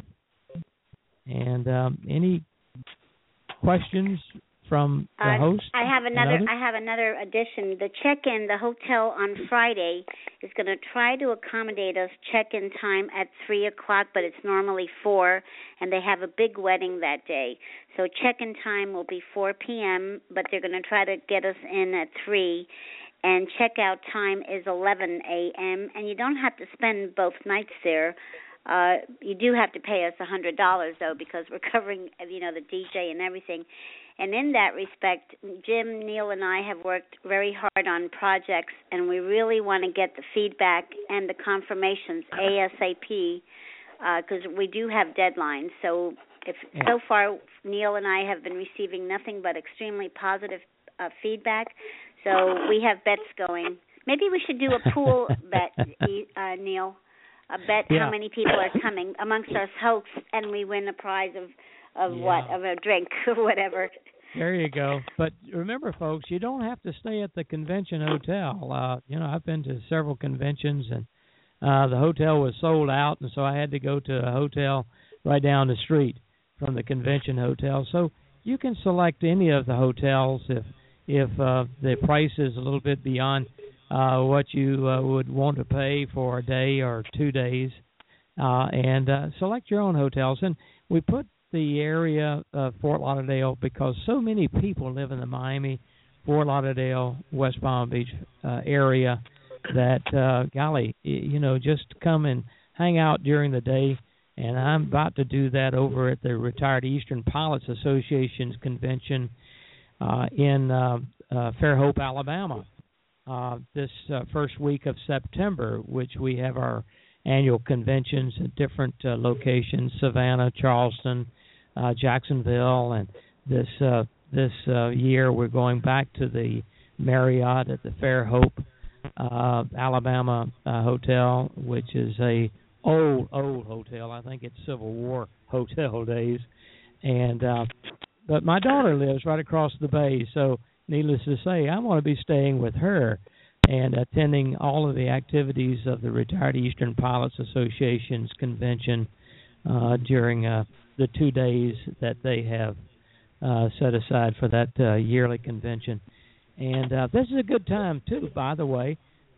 [SPEAKER 3] And any questions from the host?
[SPEAKER 9] I have another addition. The check-in, the hotel on Friday is going to try to accommodate us check-in time at 3:00, but it's normally 4, and they have a big wedding that day. So check-in time will be 4 p.m., but they're going to try to get us in at 3, and checkout time is 11 a.m., and you don't have to spend both nights there. You do have to pay us $100, though, because we're covering, the DJ and everything. And in that respect, Jim, Neil, and I have worked very hard on projects, and we really want to get the feedback and the confirmations ASAP, because we do have deadlines. So so far, Neil and I have been receiving nothing but extremely positive feedback. So we have bets going. Maybe we should do a pool bet, Neil. A bet how many people are coming amongst us hosts, and we win a prize of a drink or whatever. There
[SPEAKER 3] you go. But remember, folks, you don't have to stay at the convention hotel. I've been to several conventions, and the hotel was sold out, and so I had to go to a hotel right down the street from the convention hotel. So you can select any of the hotels if the price is a little bit beyond what you would want to pay for a day or 2 days, and select your own hotels. And we put the area of Fort Lauderdale because so many people live in the Miami, Fort Lauderdale, West Palm Beach area that, just come and hang out during the day. And I'm about to do that over at the Retired Eastern Pilots Association's convention in Fairhope, Alabama. This first week of September, which we have our annual conventions at different locations, Savannah, Charleston, Jacksonville, and this year we're going back to the Marriott at the Fairhope, Alabama hotel, which is a old hotel. I think it's Civil War hotel days, and but my daughter lives right across the bay, so needless to say, I'm going to be staying with her and attending all of the activities of the Retired Eastern Pilots Association's convention during the 2 days that they have set aside for that yearly convention. And this is a good time, too, by the way,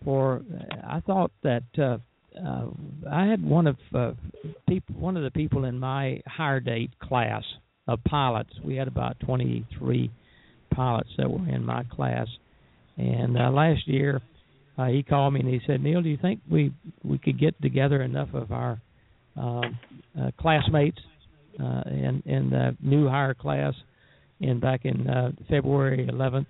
[SPEAKER 3] I thought that I had one of the people in my hire date class of pilots. We had about 23 pilots that were in my class, and last year he called me and he said, "Neil, do you think we could get together enough of our classmates in the new hire class back in February 11th,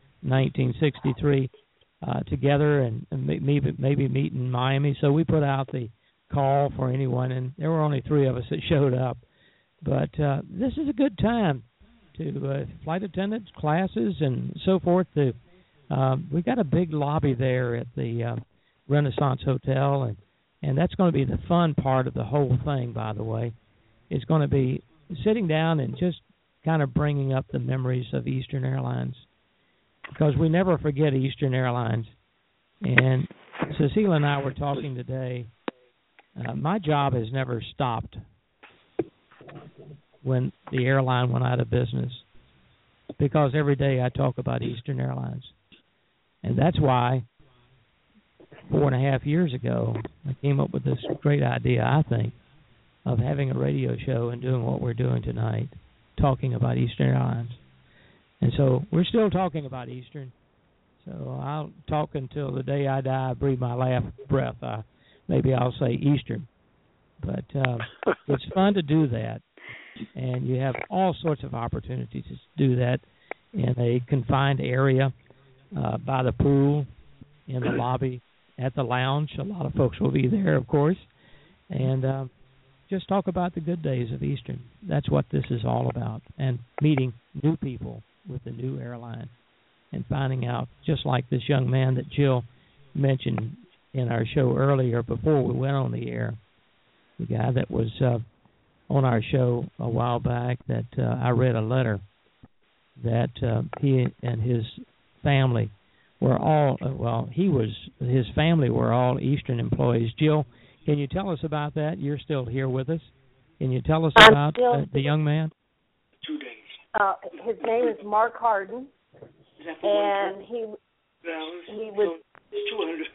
[SPEAKER 3] 1963, together and maybe meet in Miami?" So we put out the call for anyone, and there were only 3 of us that showed up. But this is a good time to flight attendants, classes, and so forth. We've got a big lobby there at the Renaissance Hotel, and that's going to be the fun part of the whole thing, by the way. It's going to be sitting down and just kind of bringing up the memories of Eastern Airlines. because we never forget Eastern Airlines. And Cecile and I were talking today. My job has never stopped when the airline went out of business, because every day I talk about Eastern Airlines. And that's why 4.5 years ago I came up with this great idea, I think, of having a radio show and doing what we're doing tonight, talking about Eastern Airlines. And so we're still talking about Eastern. So I'll talk until the day I die, breathe my last breath. Maybe I'll say Eastern. But it's fun to do that. And you have all sorts of opportunities to do that in a confined area, by the pool, in the lobby, at the lounge. A lot of folks will be there, of course. And just talk about the good days of Eastern. That's what this is all about. And meeting new people with the new airline and finding out, just like this young man that Jill mentioned in our show earlier before we went on the air, the guy that was on our show a while back, that I read a letter that he and his family were all, his family were all Eastern employees. Jill, can you tell us about that? You're still here with us. Can you tell us about the young man?
[SPEAKER 7] 2 days.
[SPEAKER 6] His name is Mark Harden, and he was.
[SPEAKER 7] 200.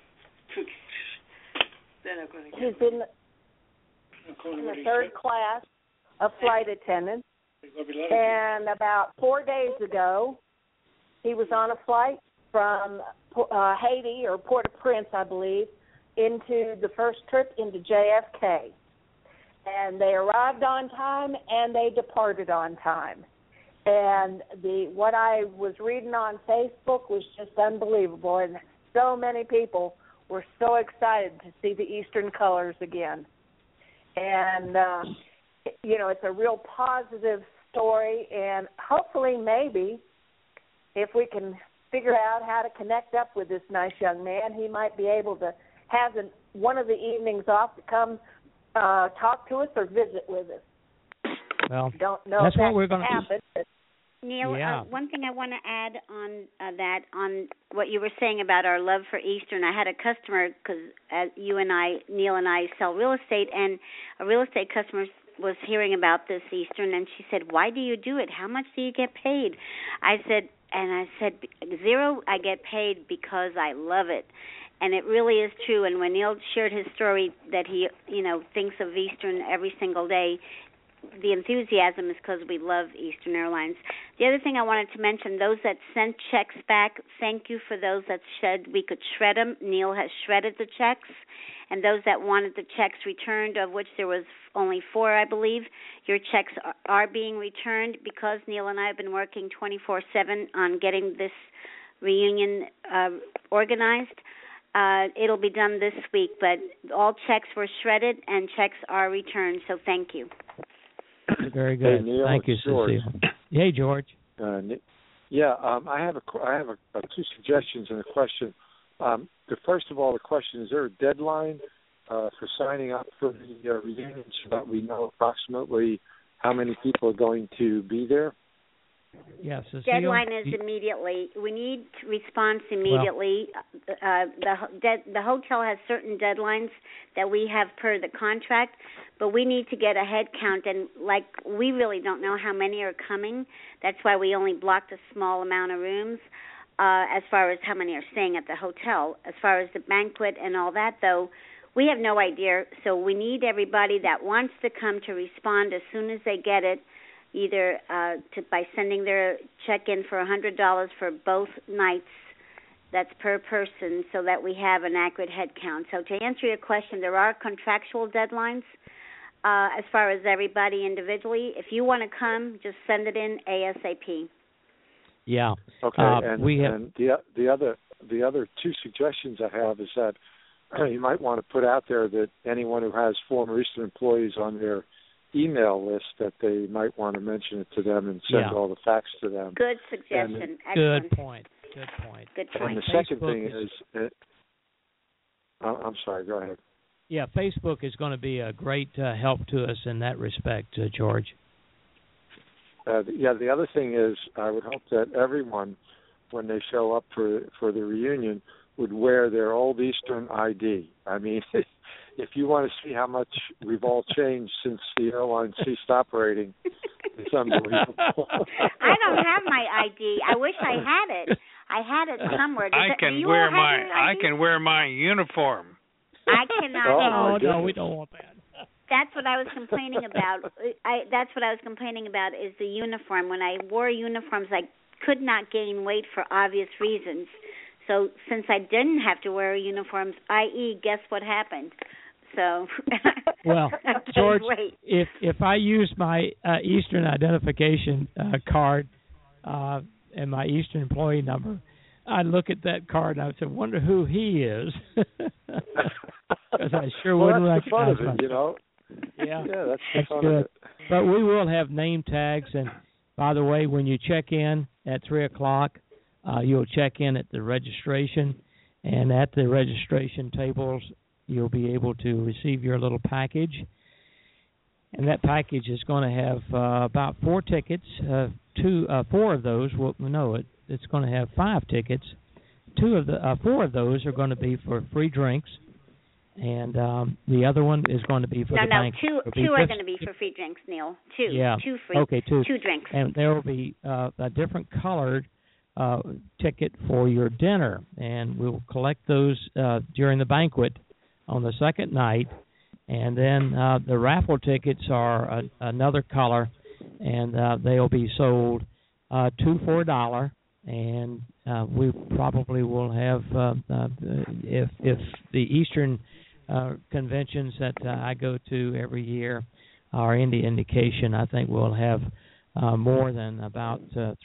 [SPEAKER 6] He's in the third class of flight attendant, and about 4 days ago, he was on a flight from Haiti or Port-au-Prince, I believe, into the first trip into JFK. And they arrived on time and they departed on time. And what I was reading on Facebook was just unbelievable, and so many people were so excited to see the Eastern colors again. And, it's a real positive story, and hopefully maybe if we can figure out how to connect up with this nice young man, he might be able to have one of the evenings off to come talk to us or visit with us.
[SPEAKER 3] Well,
[SPEAKER 6] don't know
[SPEAKER 3] that's
[SPEAKER 6] if
[SPEAKER 3] what we're going to
[SPEAKER 6] happen.
[SPEAKER 9] Neil,
[SPEAKER 3] yeah.
[SPEAKER 9] One thing I want to add on on what you were saying about our love for Eastern. I had a customer, because Neil and I sell real estate, and a real estate customer was hearing about this Eastern, and she said, "Why do you do it? How much do you get paid?" I said, "Zero. I get paid because I love it." And it really is true. And when Neil shared his story that he, thinks of Eastern every single day, the enthusiasm is because we love Eastern Airlines. The other thing I wanted to mention, those that sent checks back, thank you for those that said we could shred them. Neil has shredded the checks. And those that wanted the checks returned, of which there was only 4, I believe, your checks are being returned, because Neil and I have been working 24/7 on getting this reunion organized. It'll be done this week, but all checks were shredded and checks are returned, so thank you.
[SPEAKER 3] Very good.
[SPEAKER 5] Hey, Neil,
[SPEAKER 3] thank you,
[SPEAKER 5] George.
[SPEAKER 3] Cecile. Hey, George.
[SPEAKER 5] I have two suggestions and a question. First of all, the question: is there a deadline for signing up for the reunion, so that we know approximately how many people are going to be there?
[SPEAKER 3] Yes. Cecile,
[SPEAKER 9] deadline is immediately. We need response immediately. The hotel has certain deadlines that we have per the contract, but we need to get a head count, and we really don't know how many are coming. That's why we only blocked a small amount of rooms. As far as how many are staying at the hotel. As far as the banquet and all that, though, we have no idea. So we need everybody that wants to come to respond as soon as they get it, either by sending their check in for $100 for both nights. That's per person, so that we have an accurate head count. So to answer your question, there are contractual deadlines as far as everybody individually. If you want to come, just send it in ASAP.
[SPEAKER 3] Yeah.
[SPEAKER 5] Okay. And the other two suggestions I have is that you might want to put out there that anyone who has former Eastern employees on their email list, that they might want to mention it to them and send all the facts to them.
[SPEAKER 9] Good suggestion.
[SPEAKER 3] Good point.
[SPEAKER 5] And the second thing is, I'm sorry. Go ahead.
[SPEAKER 3] Yeah, Facebook is going to be a great help to us in that respect, George.
[SPEAKER 5] The other thing is, I would hope that everyone when they show up for the reunion, would wear their old Eastern ID. I mean, if you want to see how much we've all changed since the airline ceased operating, it's unbelievable.
[SPEAKER 9] I don't have my ID. I wish I had it. I had it somewhere.
[SPEAKER 2] I can wear my uniform.
[SPEAKER 9] I cannot.
[SPEAKER 3] No, we don't want that.
[SPEAKER 9] That's what I was complaining about. That's what I was complaining about is the uniform. When I wore uniforms, I could not gain weight for obvious reasons. So since I didn't have to wear uniforms, i.e., guess what happened? So
[SPEAKER 3] well, George, if I use my Eastern identification card and my Eastern employee number, I'd look at that card and I would say, "Wonder who he is," because I sure wouldn't recognize
[SPEAKER 5] him. You know.
[SPEAKER 3] Yeah,
[SPEAKER 5] that's
[SPEAKER 3] good.
[SPEAKER 5] Of it.
[SPEAKER 3] But we will have name tags, and by the way, when you check in at 3:00, you'll check in at the registration, and at the registration tables, you'll be able to receive your little package. And that package is going to have about 4 tickets. 4 of those, it's going to have 5 tickets. 4 of those are going to be for free drinks, and the other one is going to be for the bank.
[SPEAKER 9] Two are going to be for free drinks, Neil. 2.
[SPEAKER 3] Yeah.
[SPEAKER 9] 2 free.
[SPEAKER 3] Okay, 2.
[SPEAKER 9] 2 drinks.
[SPEAKER 3] And there will be a different colored ticket for your dinner, and we'll collect those during the banquet on the second night. And then the raffle tickets are another color, and they'll be sold 2 for $1. And we probably will have, if the Eastern conventions that I go to every year are any indication, I think we'll have more than about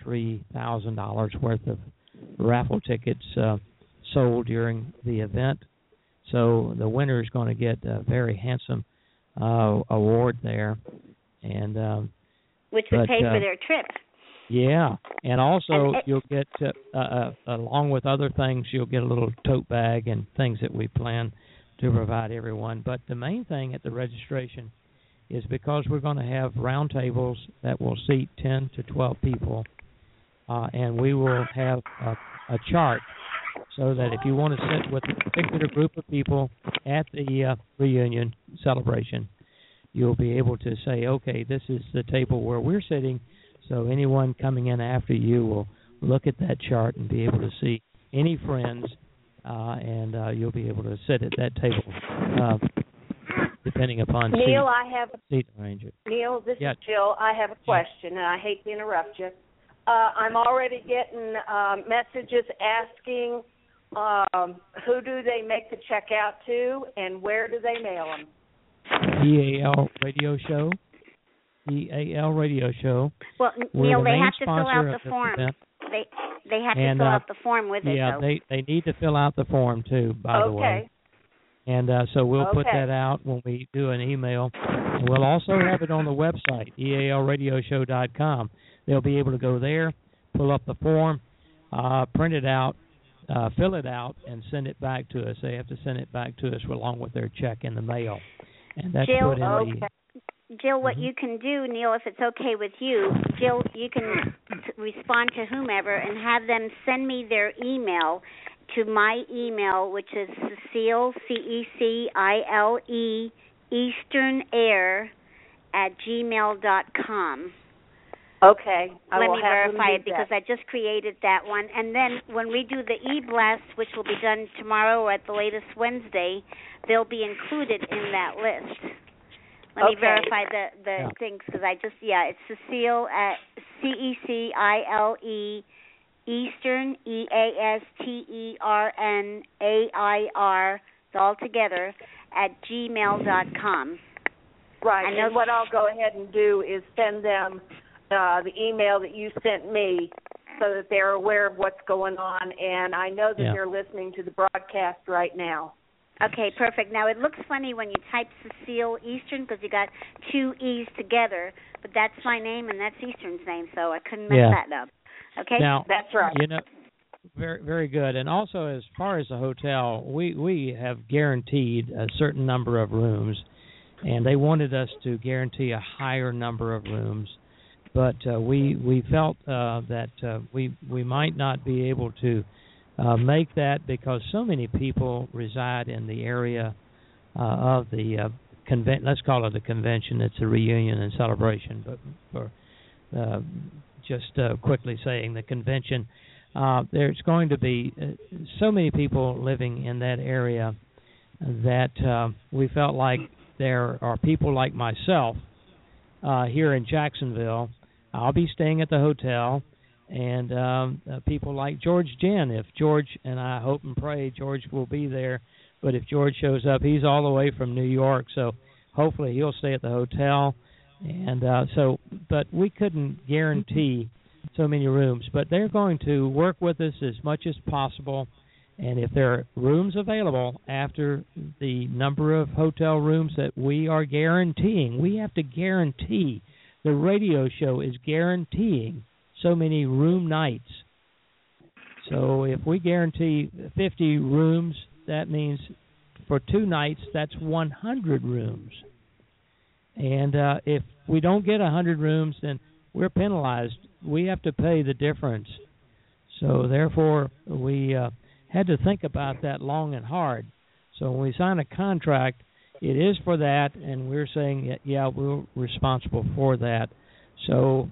[SPEAKER 3] $3,000 worth of raffle tickets sold during the event. So the winner is going to get a very handsome award there, and
[SPEAKER 9] which would pay for their trip.
[SPEAKER 3] Yeah, and also you'll get, along with other things, you'll get a little tote bag and things that we plan to provide everyone. But the main thing at the registration is because we're going to have round tables that will seat 10 to 12 people, and we will have a chart so that if you want to sit with a particular group of people at the reunion celebration, you'll be able to say, okay, this is the table where we're sitting, so anyone coming in after you will look at that chart and be able to see any friends, and you'll be able to sit at that table depending upon
[SPEAKER 6] Neil,
[SPEAKER 3] seat arrangement.
[SPEAKER 6] Neil, this is Jill. I have a question, and I hate to interrupt you. I'm already getting messages asking who do they make the check out to and where do they mail them?
[SPEAKER 3] EAL Radio Show. EAL Radio Show.
[SPEAKER 9] Well, Neil, they have to fill out the form. They have to fill out the form with it.
[SPEAKER 3] Yeah, they need to fill out the form too, by the way. And so we'll put that out when we do an email. And we'll also have it on the website, ealradioshow.com. They'll be able to go there, pull up the form, print it out, fill it out, and send it back to us. They have to send it back to us along with their check in the mail. And that's
[SPEAKER 9] Jill,
[SPEAKER 3] put in
[SPEAKER 9] Jill, what you can do, Neil, if it's okay with you, Jill, you can respond to whomever and have them send me their email to my email, which is Cecile, CECILE, EasternAir @gmail.com.
[SPEAKER 6] Okay.
[SPEAKER 9] Let me verify it because I just created that one. And then when we do the e-blast, which will be done tomorrow or at the latest Wednesday, they'll be included in that list. Let me verify the things because it's Cecile at CECILE Eastern EASTERNAIR all together @gmail.com.
[SPEAKER 6] Right. And what I'll go ahead and do is send them the email that you sent me so that they're aware of what's going on, and I know that they're listening to the broadcast right now.
[SPEAKER 9] Okay, perfect. Now, it looks funny when you type Cecile Eastern because you got 2 E's together, but that's my name and that's Eastern's name, so I couldn't mess that up. Okay?
[SPEAKER 3] Now,
[SPEAKER 6] that's right.
[SPEAKER 3] You know, very, very good. And also, as far as the hotel, we have guaranteed a certain number of rooms, and they wanted us to guarantee a higher number of rooms. but we felt that we might not be able to make that because so many people reside in the area of the let's call it a convention. It's a reunion and celebration, but for just quickly saying the convention, there's going to be so many people living in that area that we felt like there are people like myself here in Jacksonville. I'll be staying at the hotel, and people like George Ginn. If George, and I hope and pray George will be there, but if George shows up, he's all the way from New York, so hopefully he'll stay at the hotel. And but we couldn't guarantee so many rooms, but they're going to work with us as much as possible. And if there are rooms available after the number of hotel rooms that we are guaranteeing, we have to guarantee. The radio show is guaranteeing so many room nights. So if we guarantee 50 rooms, that means for 2 nights, that's 100 rooms. And if we don't get 100 rooms, then we're penalized. We have to pay the difference. So therefore, we had to think about that long and hard. So when we sign a contract, it is for that, and we're saying, yeah, we're responsible for that. So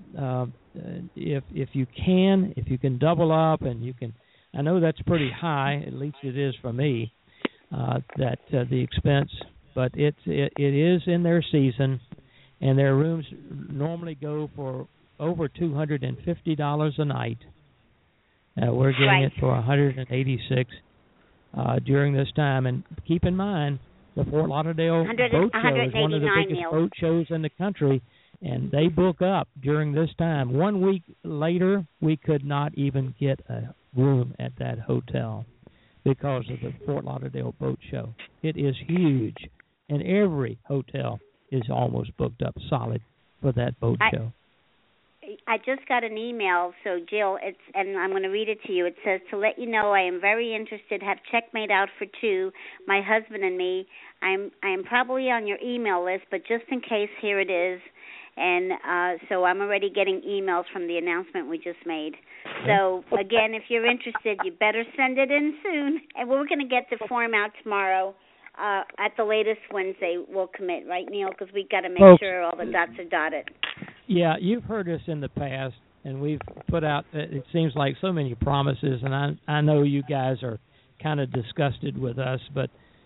[SPEAKER 3] if you can double up, and you can, I know that's pretty high, at least it is for me, that the expense, but it is in their season, and their rooms normally go for over $250 a night. We're getting it for $186 during this time. And keep in mind, the Fort Lauderdale Boat Show is one of the biggest boat shows in the country, and they book up during this time. 1 week later, we could not even get a room at that hotel because of the Fort Lauderdale Boat Show. It is huge, and every hotel is almost booked up solid for that boat show.
[SPEAKER 9] I just got an email, so Jill, and I'm going to read it to you. It says, to let you know I am very interested, have checkmate out for 2, my husband and me. I am probably on your email list, but just in case, here it is. And so I'm already getting emails from the announcement we just made. So, again, if you're interested, you better send it in soon. And we're going to get the form out tomorrow. At the latest Wednesday, we'll commit, right, Neil? Because we've got to make sure all the dots are dotted.
[SPEAKER 3] Yeah, you've heard us in the past, and we've put out, it seems like so many promises, and I know you guys are kind of disgusted with us, but,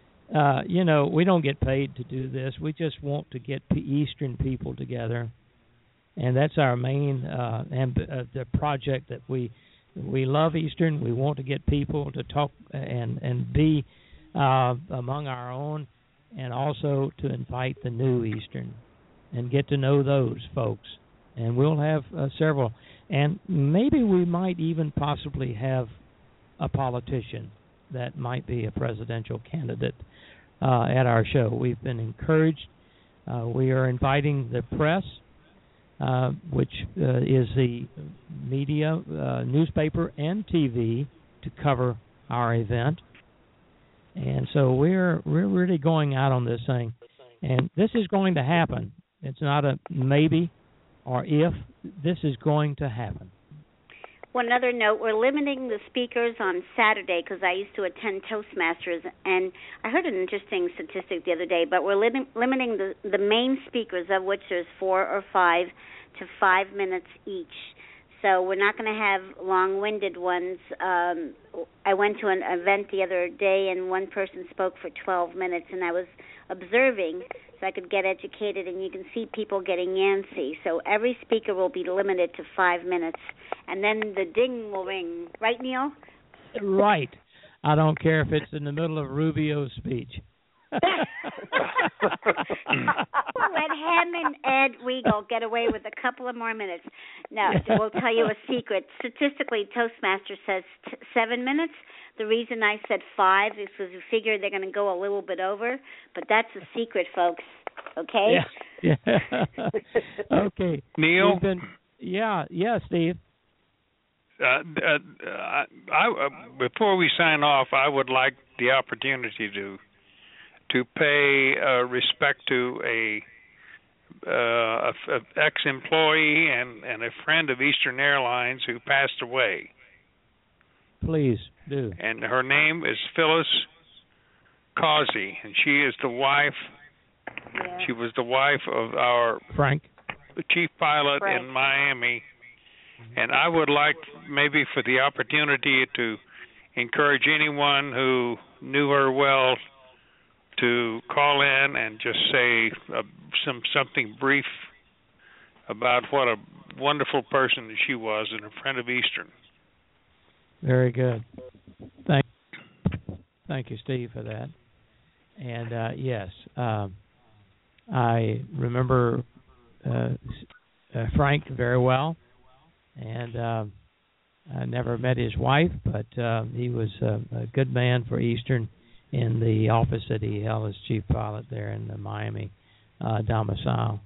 [SPEAKER 3] we don't get paid to do this. We just want to get Eastern people together, and that's our main the project that we love Eastern. We want to get people to talk and be among our own, and also to invite the new Eastern and get to know those folks. And we'll have several. And maybe we might even possibly have a politician that might be a presidential candidate at our show. We've been encouraged. We are inviting the press, which is the media, newspaper and TV, to cover our event. And so we're really going out on this thing. And this is going to happen. It's not a maybe or if. This is going to happen.
[SPEAKER 9] One other note, we're limiting the speakers on Saturday because I used to attend Toastmasters, and I heard an interesting statistic the other day, but we're limiting the main speakers, of which there's 4 or 5, to 5 minutes each. So we're not going to have long-winded ones. I went to an event the other day, and one person spoke for 12 minutes, and I was observing so I could get educated, and you can see people getting antsy. So every speaker will be limited to 5 minutes, and then the ding will ring. Right, Neil?
[SPEAKER 3] Right. I don't care if it's in the middle of Rubio's speech.
[SPEAKER 9] We'll let him and Ed Weigel get away with a couple of more minutes. No, we'll tell you a secret. Statistically, Toastmasters says 7 minutes. The reason I said 5 is because we figure they're going to go a little bit over, but that's a secret, folks. Okay?
[SPEAKER 3] Yeah. Okay.
[SPEAKER 2] Neil?
[SPEAKER 3] Steve.
[SPEAKER 2] Before we sign off, I would like the opportunity to pay respect to a ex-employee and a friend of Eastern Airlines who passed away.
[SPEAKER 3] Please do.
[SPEAKER 2] And her name is Phyllis Causey, and she is the wife.
[SPEAKER 9] Yeah.
[SPEAKER 2] She was the wife of our the chief pilot in Miami. And I would like maybe for the opportunity to encourage anyone who knew her well to call in and just say something brief about what a wonderful person she was and a friend of Eastern.
[SPEAKER 3] Very good. Thank you, Steve, for that. And yes, I remember Frank very well, and I never met his wife, but he was a good man for Eastern in the office that he held as chief pilot there in the Miami domicile.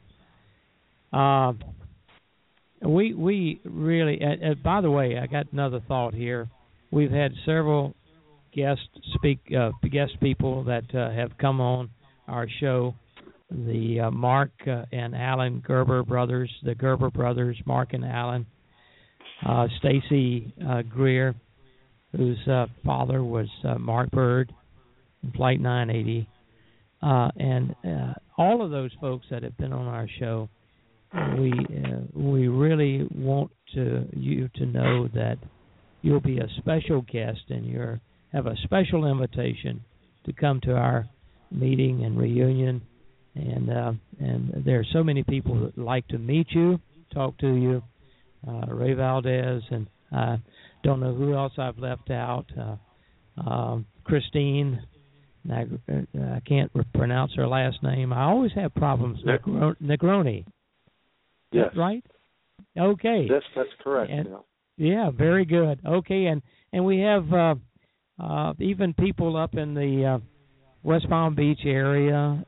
[SPEAKER 3] We really, by the way, I got another thought here. We've had several guest people that have come on our show. The Mark and Alan Gerber brothers, the Gerber brothers, Mark and Alan. Stacy Greer, whose father was Mark Bird in Flight 980, and all of those folks that have been on our show. We really want you to know that you'll be a special guest and have a special invitation to come to our meeting and reunion. And there are so many people that like to meet you, talk to you. Ray Valdez, and I don't know who else I've left out. Christine, I can't pronounce her last name. I always have problems. Negroni.
[SPEAKER 5] Yes.
[SPEAKER 3] Right? Okay.
[SPEAKER 5] Yes, that's correct.
[SPEAKER 3] Yeah, very good. Okay, and we have even people up in the West Palm Beach area.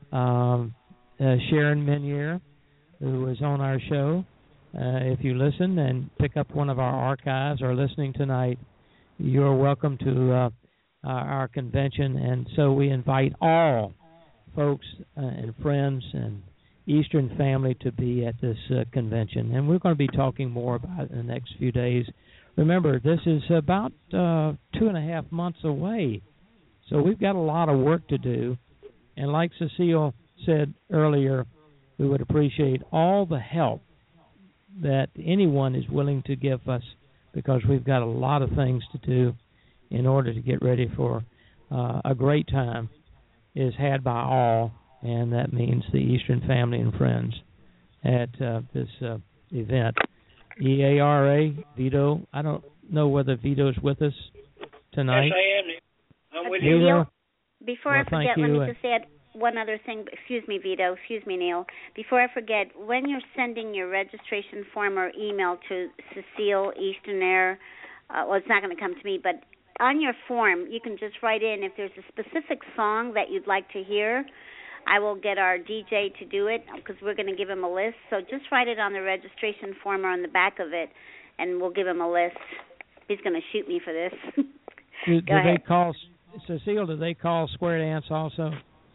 [SPEAKER 3] Sharon Menier, who was on our show. If you listen and pick up one of our archives or listening tonight, you're welcome to our convention. And so we invite all folks and friends and Eastern family to be at this convention. And we're going to be talking more about it in the next few days. Remember, this is about 2.5 months away. So we've got a lot of work to do. And like Cecile said earlier, we would appreciate all the help that anyone is willing to give us, because we've got a lot of things to do in order to get ready for a great time is had by all, and that means the Eastern family and friends at this event. EARA, Vito, I don't know whether Vito's with us tonight.
[SPEAKER 7] Yes, I am. I'm with
[SPEAKER 3] you.
[SPEAKER 7] you.
[SPEAKER 9] Before I forget, let me just add one other thing. Excuse me, Vito. Excuse me, Neil. Before I forget, when you're sending your registration form or email to Cecile Eastern Air, well, it's not going to come to me, but on your form, you can just write in if there's a specific song that you'd like to hear. I will get our DJ to do it because we're going to give him a list. So just write it on the registration form or on the back of it, and we'll give him a list. He's going to shoot me for this.
[SPEAKER 3] Do they call, Cecile, do they call square dance also?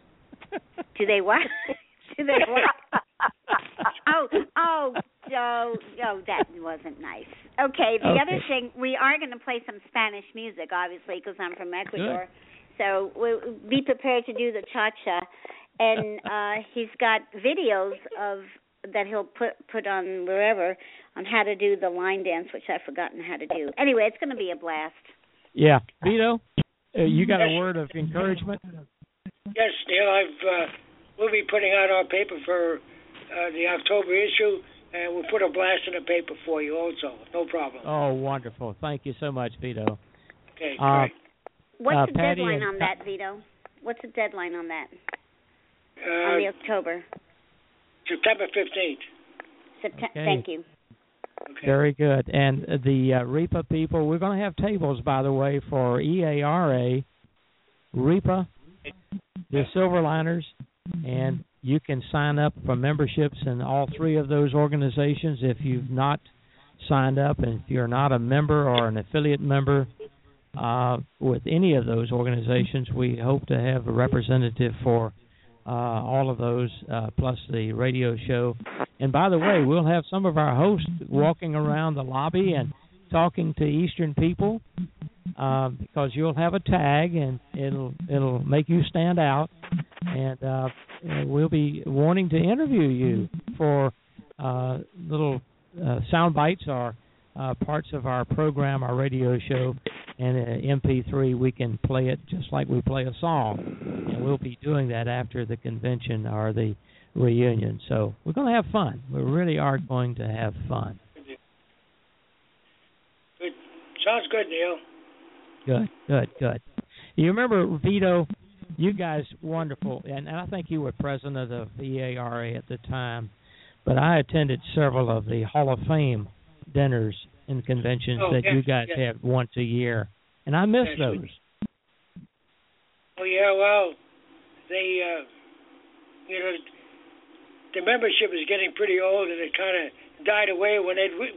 [SPEAKER 9] Do they what? Do they what? Oh, that wasn't nice. Okay, the other thing, we are going to play some Spanish music, obviously, because I'm from Ecuador. Good. So we'll be prepared to do the cha-cha. And he's got videos that he'll put on wherever on how to do the line dance, which I've forgotten how to do. Anyway, it's going to be a blast.
[SPEAKER 3] Yeah. Vito, you got a word of encouragement?
[SPEAKER 7] Yes, Neil, we'll be putting out our paper for the October issue, and we'll put a blast in the paper for you also. No problem.
[SPEAKER 3] Oh, wonderful. Thank you so much, Vito.
[SPEAKER 7] Okay, great.
[SPEAKER 9] What's the deadline on that, Vito? What's the deadline on that? On the October?
[SPEAKER 7] September 15th.
[SPEAKER 3] Okay.
[SPEAKER 9] Thank you.
[SPEAKER 3] Okay. Very good. And the REPA people, we're going to have tables, by the way, for EARA, REPA, the Silverliners, and you can sign up for memberships in all three of those organizations if you've not signed up, and if you're not a member or an affiliate member with any of those organizations, we hope to have a representative for all of those, plus the radio show. And by the way, we'll have some of our hosts walking around the lobby and talking to Eastern people, because you'll have a tag and it'll make you stand out, and we'll be wanting to interview you for little sound bites or parts of our program, our radio show, and MP3. We can play it just like we play a song, and we'll be doing that after the convention or the reunion. So we're going to have fun. We really are going to have fun.
[SPEAKER 7] Good. Sounds good, Neil.
[SPEAKER 3] Good. You remember, Vito, you guys, wonderful, and I think you were president of the VARA at the time, but I attended several of the Hall of Fame dinners and conventions you guys have once a year, and I miss those.
[SPEAKER 7] Oh, yeah, well, they, the membership is getting pretty old, and it kind of died away when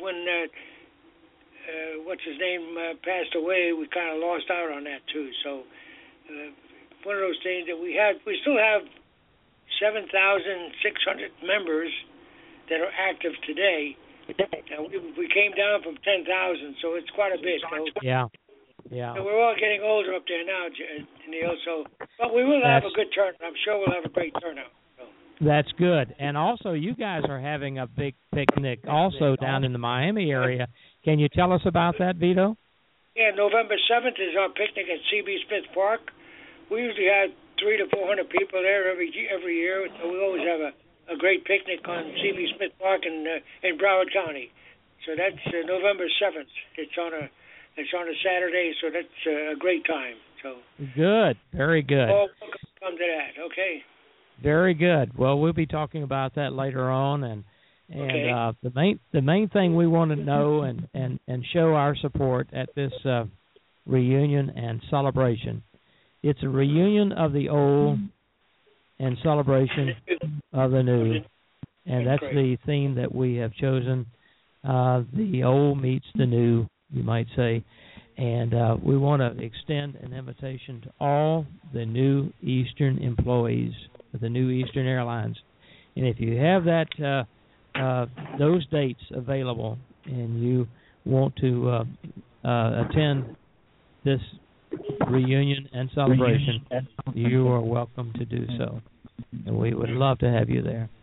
[SPEAKER 7] what's his name passed away. We kind of lost out on that too. So one of those things that we still have 7,600 members that are active today. And we came down from 10,000, so it's quite a bit. So,
[SPEAKER 3] yeah.
[SPEAKER 7] So we're all getting older up there now, Neil. So, but we will have a good turnout. I'm sure we'll have a great turnout. So.
[SPEAKER 3] That's good. And also, you guys are having a big picnic also down in the Miami area. Can you tell us about that, Vito?
[SPEAKER 7] Yeah, November 7th is our picnic at C.B. Smith Park. We usually have 300 to 400 people there every year. So we always have a great picnic on C.B. Smith Park in Broward County. So that's November 7th. It's on a Saturday, so that's a great time. So
[SPEAKER 3] good, very good.
[SPEAKER 7] All welcome to come to that. Okay.
[SPEAKER 3] Very good. Well, we'll be talking about that later on, and the main thing we want to know and show our support at this reunion and celebration. It's a reunion of the old and celebration of the new, and that's the theme that we have chosen. The old meets the new, you might say, and we want to extend an invitation to all the new Eastern employees of the new Eastern Airlines. And if you have that those dates available and you want to attend this reunion and celebration, you are welcome to do so. And we would love to have you there.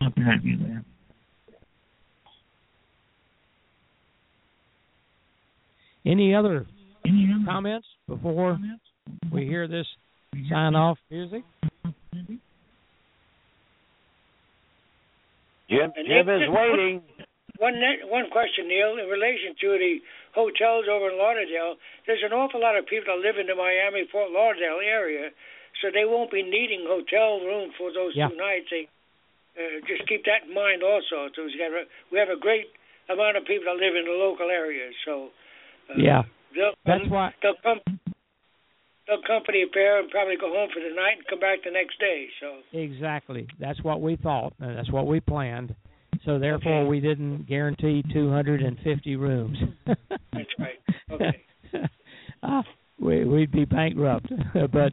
[SPEAKER 3] Any other comments before we hear this sign-off music?
[SPEAKER 1] Jim is waiting.
[SPEAKER 7] One question, Neil, in relation to the hotels over in Lauderdale. There's an awful lot of people that live in the Miami, Fort Lauderdale area, so they won't be needing hotel room for those 2 nights. They just keep that in mind also. So we have a great amount of people that live in the local areas. So
[SPEAKER 3] that's why
[SPEAKER 7] they'll company a pair and probably go home for the night and come back the next day. So
[SPEAKER 3] exactly, that's what we thought, and that's what we planned. So therefore, we didn't guarantee 250 rooms.
[SPEAKER 7] That's right. Okay.
[SPEAKER 3] We'd be bankrupt, but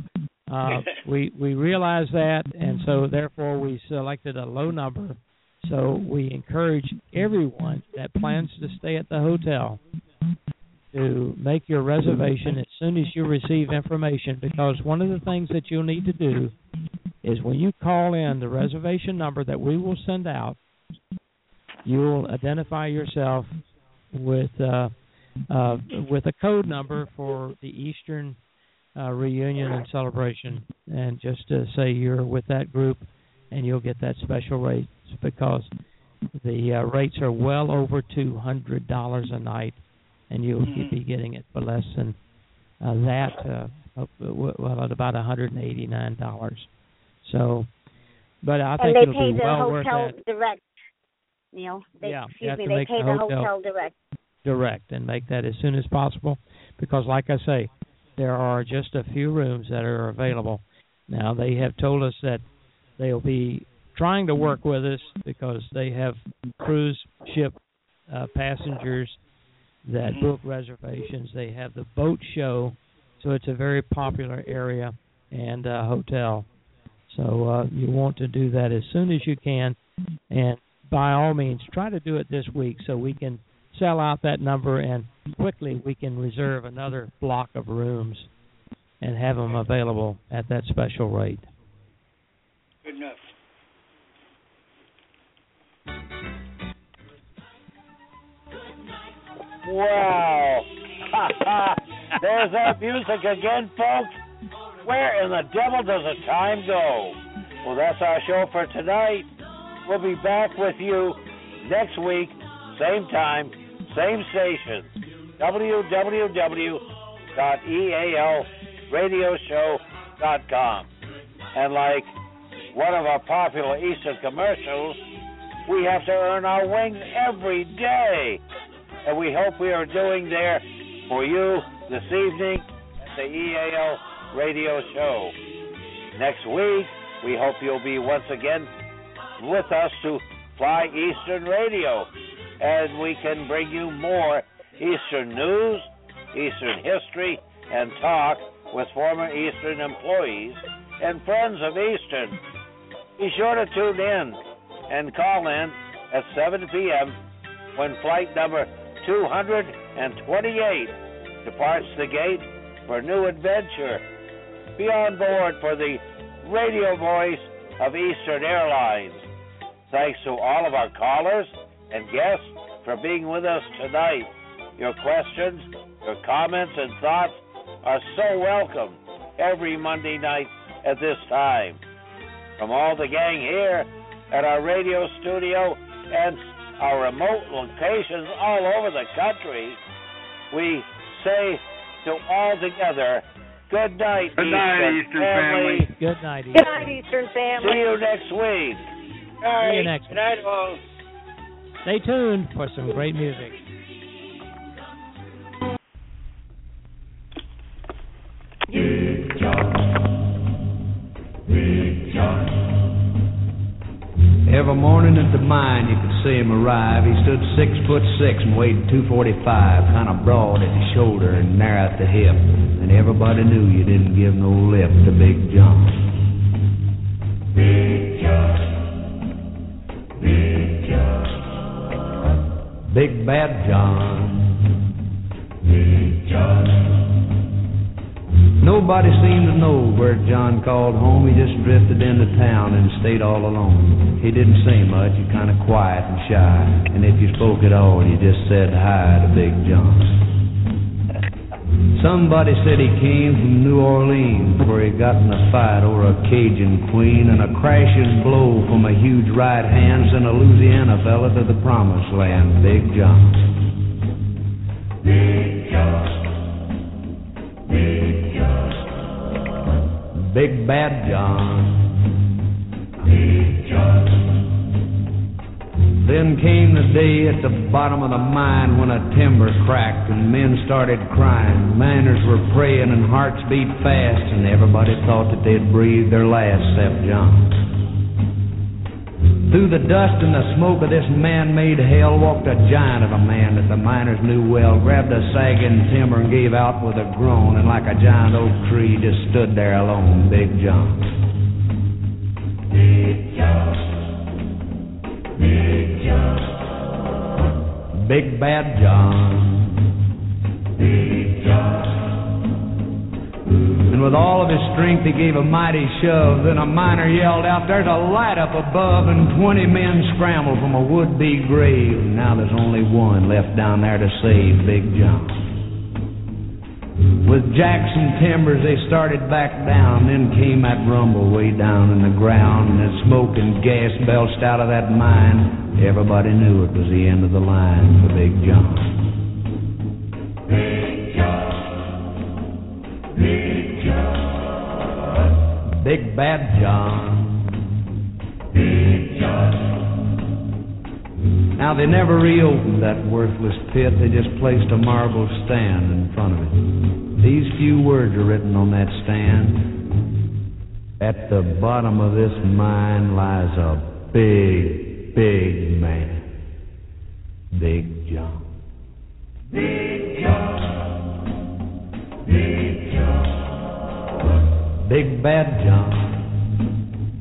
[SPEAKER 3] we realized that, and so therefore we selected a low number. So we encourage everyone that plans to stay at the hotel to make your reservation as soon as you receive information, because one of the things that you'll need to do is when you call in the reservation number that we will send out, you'll identify yourself with a code number for the Eastern reunion and celebration, and just to say you're with that group, and you'll get that special rates, because the rates are well over $200 a night, and you'll be getting it for less than that, at about $189. So, but I think it'll be well worth that.
[SPEAKER 9] Direct, Neil. They pay the hotel
[SPEAKER 3] direct, and make that as soon as possible, because like I say, there are just a few rooms that are available. Now, they have told us that they'll be trying to work with us because they have cruise ship passengers that book reservations. They have the boat show, so it's a very popular area and hotel. So you want to do that as soon as you can, and by all means, try to do it this week so we can sell out that number, and quickly we can reserve another block of rooms and have them available at that special rate.
[SPEAKER 7] Good enough.
[SPEAKER 1] Wow. There's that music again, folks. Where in the devil does the time go? Well, that's our show for tonight. We'll be back with you next week, same time, same station, www.ealradioshow.com. And like one of our popular Eastern commercials, we have to earn our wings every day. And we hope we are doing there for you this evening at the EAL Radio Show. Next week, we hope you'll be once again with us to Fly Eastern Radio, and we can bring you more Eastern news, Eastern history, and talk with former Eastern employees and friends of Eastern. Be sure to tune in and call in at 7 p.m. when flight number 228 departs the gate for a new adventure. Be on board for the radio voice of Eastern Airlines. Thanks to all of our callers and guests for being with us tonight. Your questions, your comments, and thoughts are so welcome every Monday night at this time. From all the gang here at our radio studio and our remote locations all over the country, we say to all together, good night,
[SPEAKER 8] Eastern family.
[SPEAKER 3] Good night, Eastern.
[SPEAKER 6] Good night, Eastern family.
[SPEAKER 1] See you next week.
[SPEAKER 7] All right.
[SPEAKER 3] See you next
[SPEAKER 7] Good night, all.
[SPEAKER 3] Stay tuned for some great music.
[SPEAKER 10] Big John. Every morning at the mine you could see him arrive. He stood 6'6" and weighed 245, kind of broad at the shoulder and narrow at the hip. And everybody knew you didn't give no lip to Big John. Big John. Big John. Big Bad John. Big John. Nobody seemed to know where John called home. He just drifted into town and stayed all alone. He didn't say much, he kind of quiet and shy. And if you spoke at all, you just said hi to Big John. Somebody said he came from New Orleans, where he got in a fight over a Cajun queen, and a crashing blow from a huge right hand sent a Louisiana fella to the promised land, Big John. Big John. Big John. Big Bad John. Big John. Then came the day at the bottom of the mine when a timber cracked and men started crying. Miners were praying and hearts beat fast, and everybody thought that they'd breathe their last except John. Through the dust and the smoke of this man-made hell walked a giant of a man that the miners knew well, grabbed a sagging timber and gave out with a groan, and like a giant oak tree just stood there alone, Big John. Big John. Big John. Big Bad John. Big John. And with all of his strength he gave a mighty shove. Then a miner yelled out, "There's a light up above," and 20 men scrambled from a would-be grave. Now there's only one left down there to save Big John. With jacks and timbers they started back down. Then came that rumble way down in the ground, and as smoke and gas belched out of that mine, everybody knew it was the end of the line for Big John. Big John. Big John. Big Bad John. Big John. Now they never reopened that worthless pit. They just placed a marble stand in front of it. These few words are written on that stand. At the bottom of this mine lies a big, big man. Big John. Big John. Big John. Big Bad John.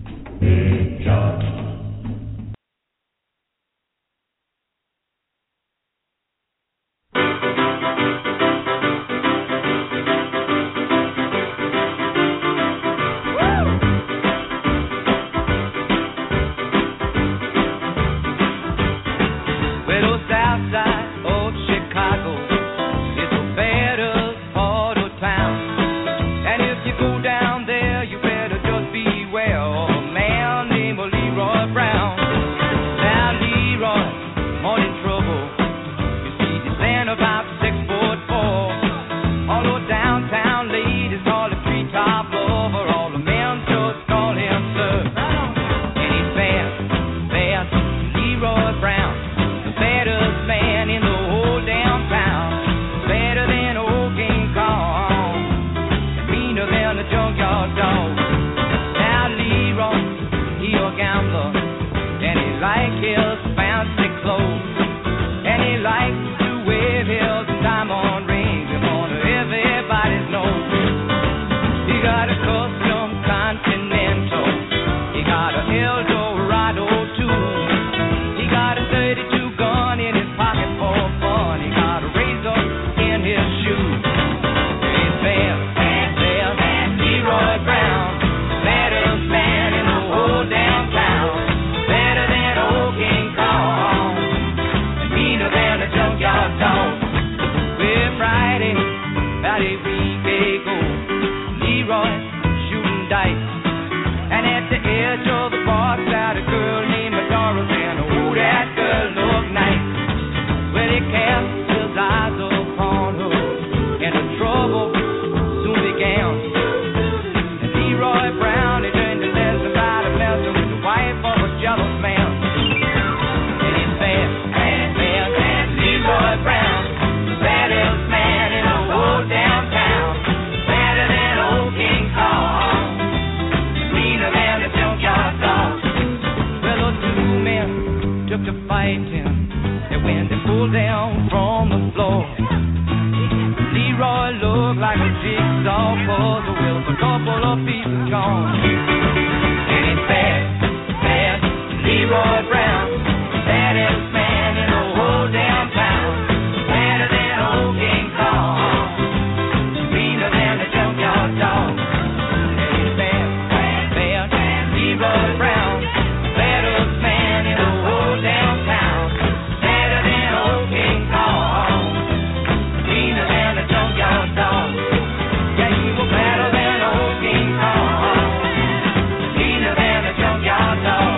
[SPEAKER 11] junkyard dog. Well, Friday, about a week ago, Leroy shooting dice, and at the edge of the park sat a girl named Dorothy, and oh, that girl looked nice. Well, he cast his eyes upon her, and the trouble soon began. And Leroy Brown, he turned to lesson by the lesson with the wife of a jealous man. And he's bad, Leroy Brown, the baddest man in the whole damn town, badder than old King Kong, meaner than the junkyard dog. Well, those two men took to fighting, and when they pulled down from the floor, Leroy looked like a jigsaw puzzle with a couple of pieces gone. And it's bad, Leroy Brown, baddest man in the whole damn town, badder than old King Kong, meaner than the junkyard dog. And it's bad, Leroy Brown, baddest man in the whole damn town, badder than old King Kong, meaner than the junkyard dog. Yeah, he was badder than old King Kong, meaner than the junkyard dog.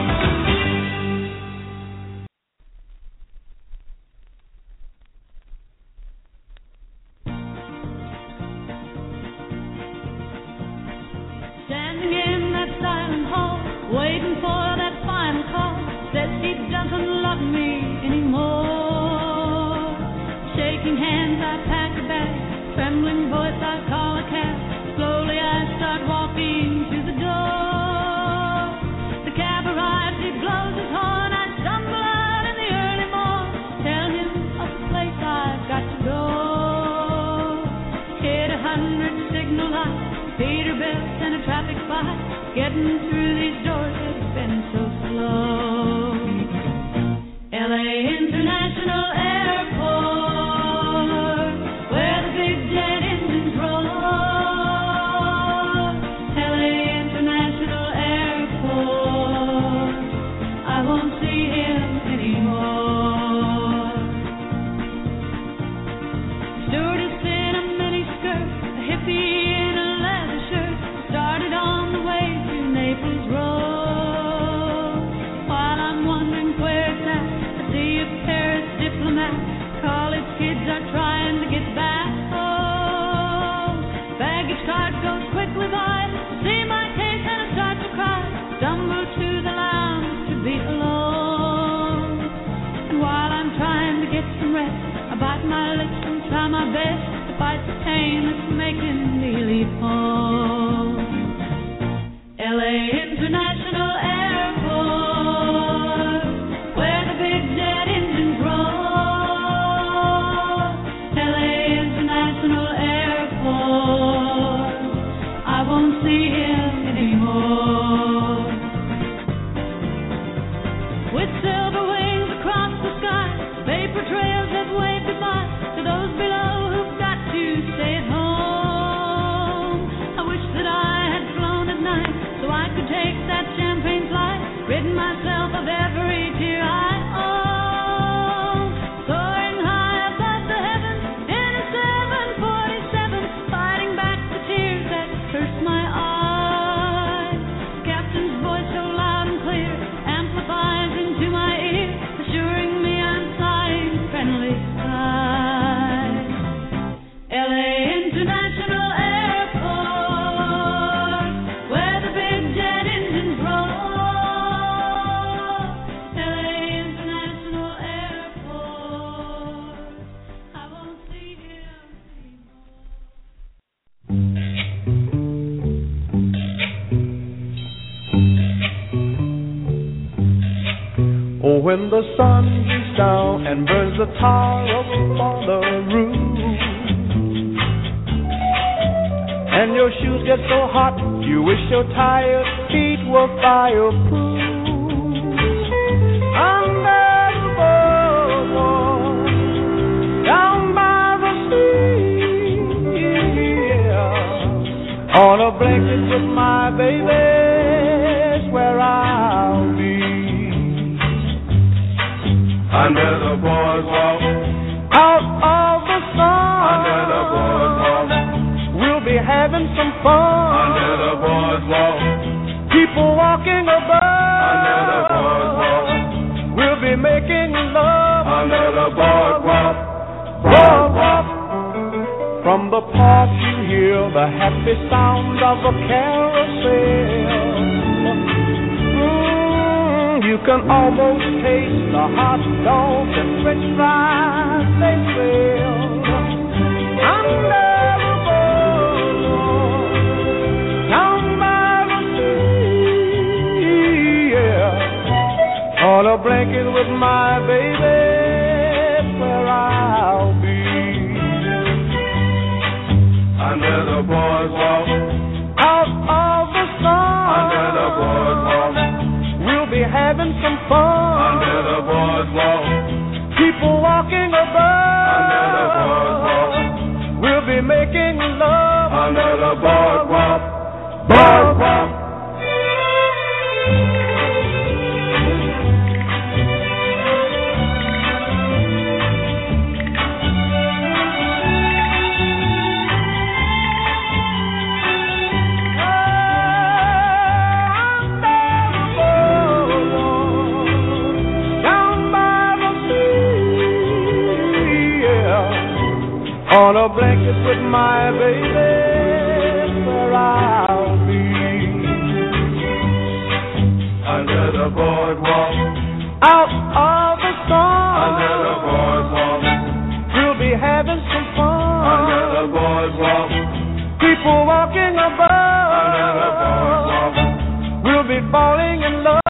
[SPEAKER 12] Standing in that silent hall, waiting for that final call, says he doesn't love me anymore. Shaking hands, I pack a bag, trembling voice, I call a cab. Slowly I start walking to the door. The cab arrives, he blows his horn, I stumble out in the early morn, tell him of the place I've got to go. Hit 100 signal lights, Peterbilt and a traffic fight. Getting through these doors has been so slow. LA International Airport, where the big jet engines roar. LA International Airport, I won't see him anymore. Stewardess in a miniskirt, a hippie in a leather shirt, started on the way to Naples Road. While I'm wondering where it's at, I see a Paris diplomat. College kids are trying to get back home. Baggage card goes quickly by, see my case and I start to cry. Stumble to the lounge to be alone. And while I'm trying to get some rest, I bite my lips and try my best to fight the pain that's making me leave home. LA International Airport, where the big jet engines roar. LA International Airport, I won't see him anymore. With silver wings across the sky, vapor trails have waved goodbye to those below who've got to stay at home. I wish that I had flown at night so I could take that champagne flight, ridden myself of every tear I own. Soaring high above the heavens in a 747, fighting back the tears that curse my eyes. Captain's voice so loud and clear amplifies into my ear, assuring me I'm flying friendly skies. LA International Airport, where the big jet engines roar. LA International Airport, I won't see him
[SPEAKER 13] Oh, when the sun beats down and burns the tar up on the roof, and your shoes get so hot you wish your tired feet were fireproof. Under the boardwalk, down by the sea, yeah, on a blanket with my baby's where I'll be. Under the boardwalk, the park you hear the happy sound of a carousel. You can almost taste the hot dogs and french fries they sell. Under the boardwalk, down by the sea, yeah. On a blanket with my baby, where I'll be. Under the boardwalk, out of the sun. Under the boardwalk, we'll be having some fun. Under the boardwalk, people walking above. Under the boardwalk, we'll be making love. Under the boardwalk, boardwalk. On a blanket with my baby, where I'll be. Under the boardwalk, out of the sun. Under the boardwalk, we'll be having some fun. Under the boardwalk, people walking above. Under the boardwalk, we'll be falling in love.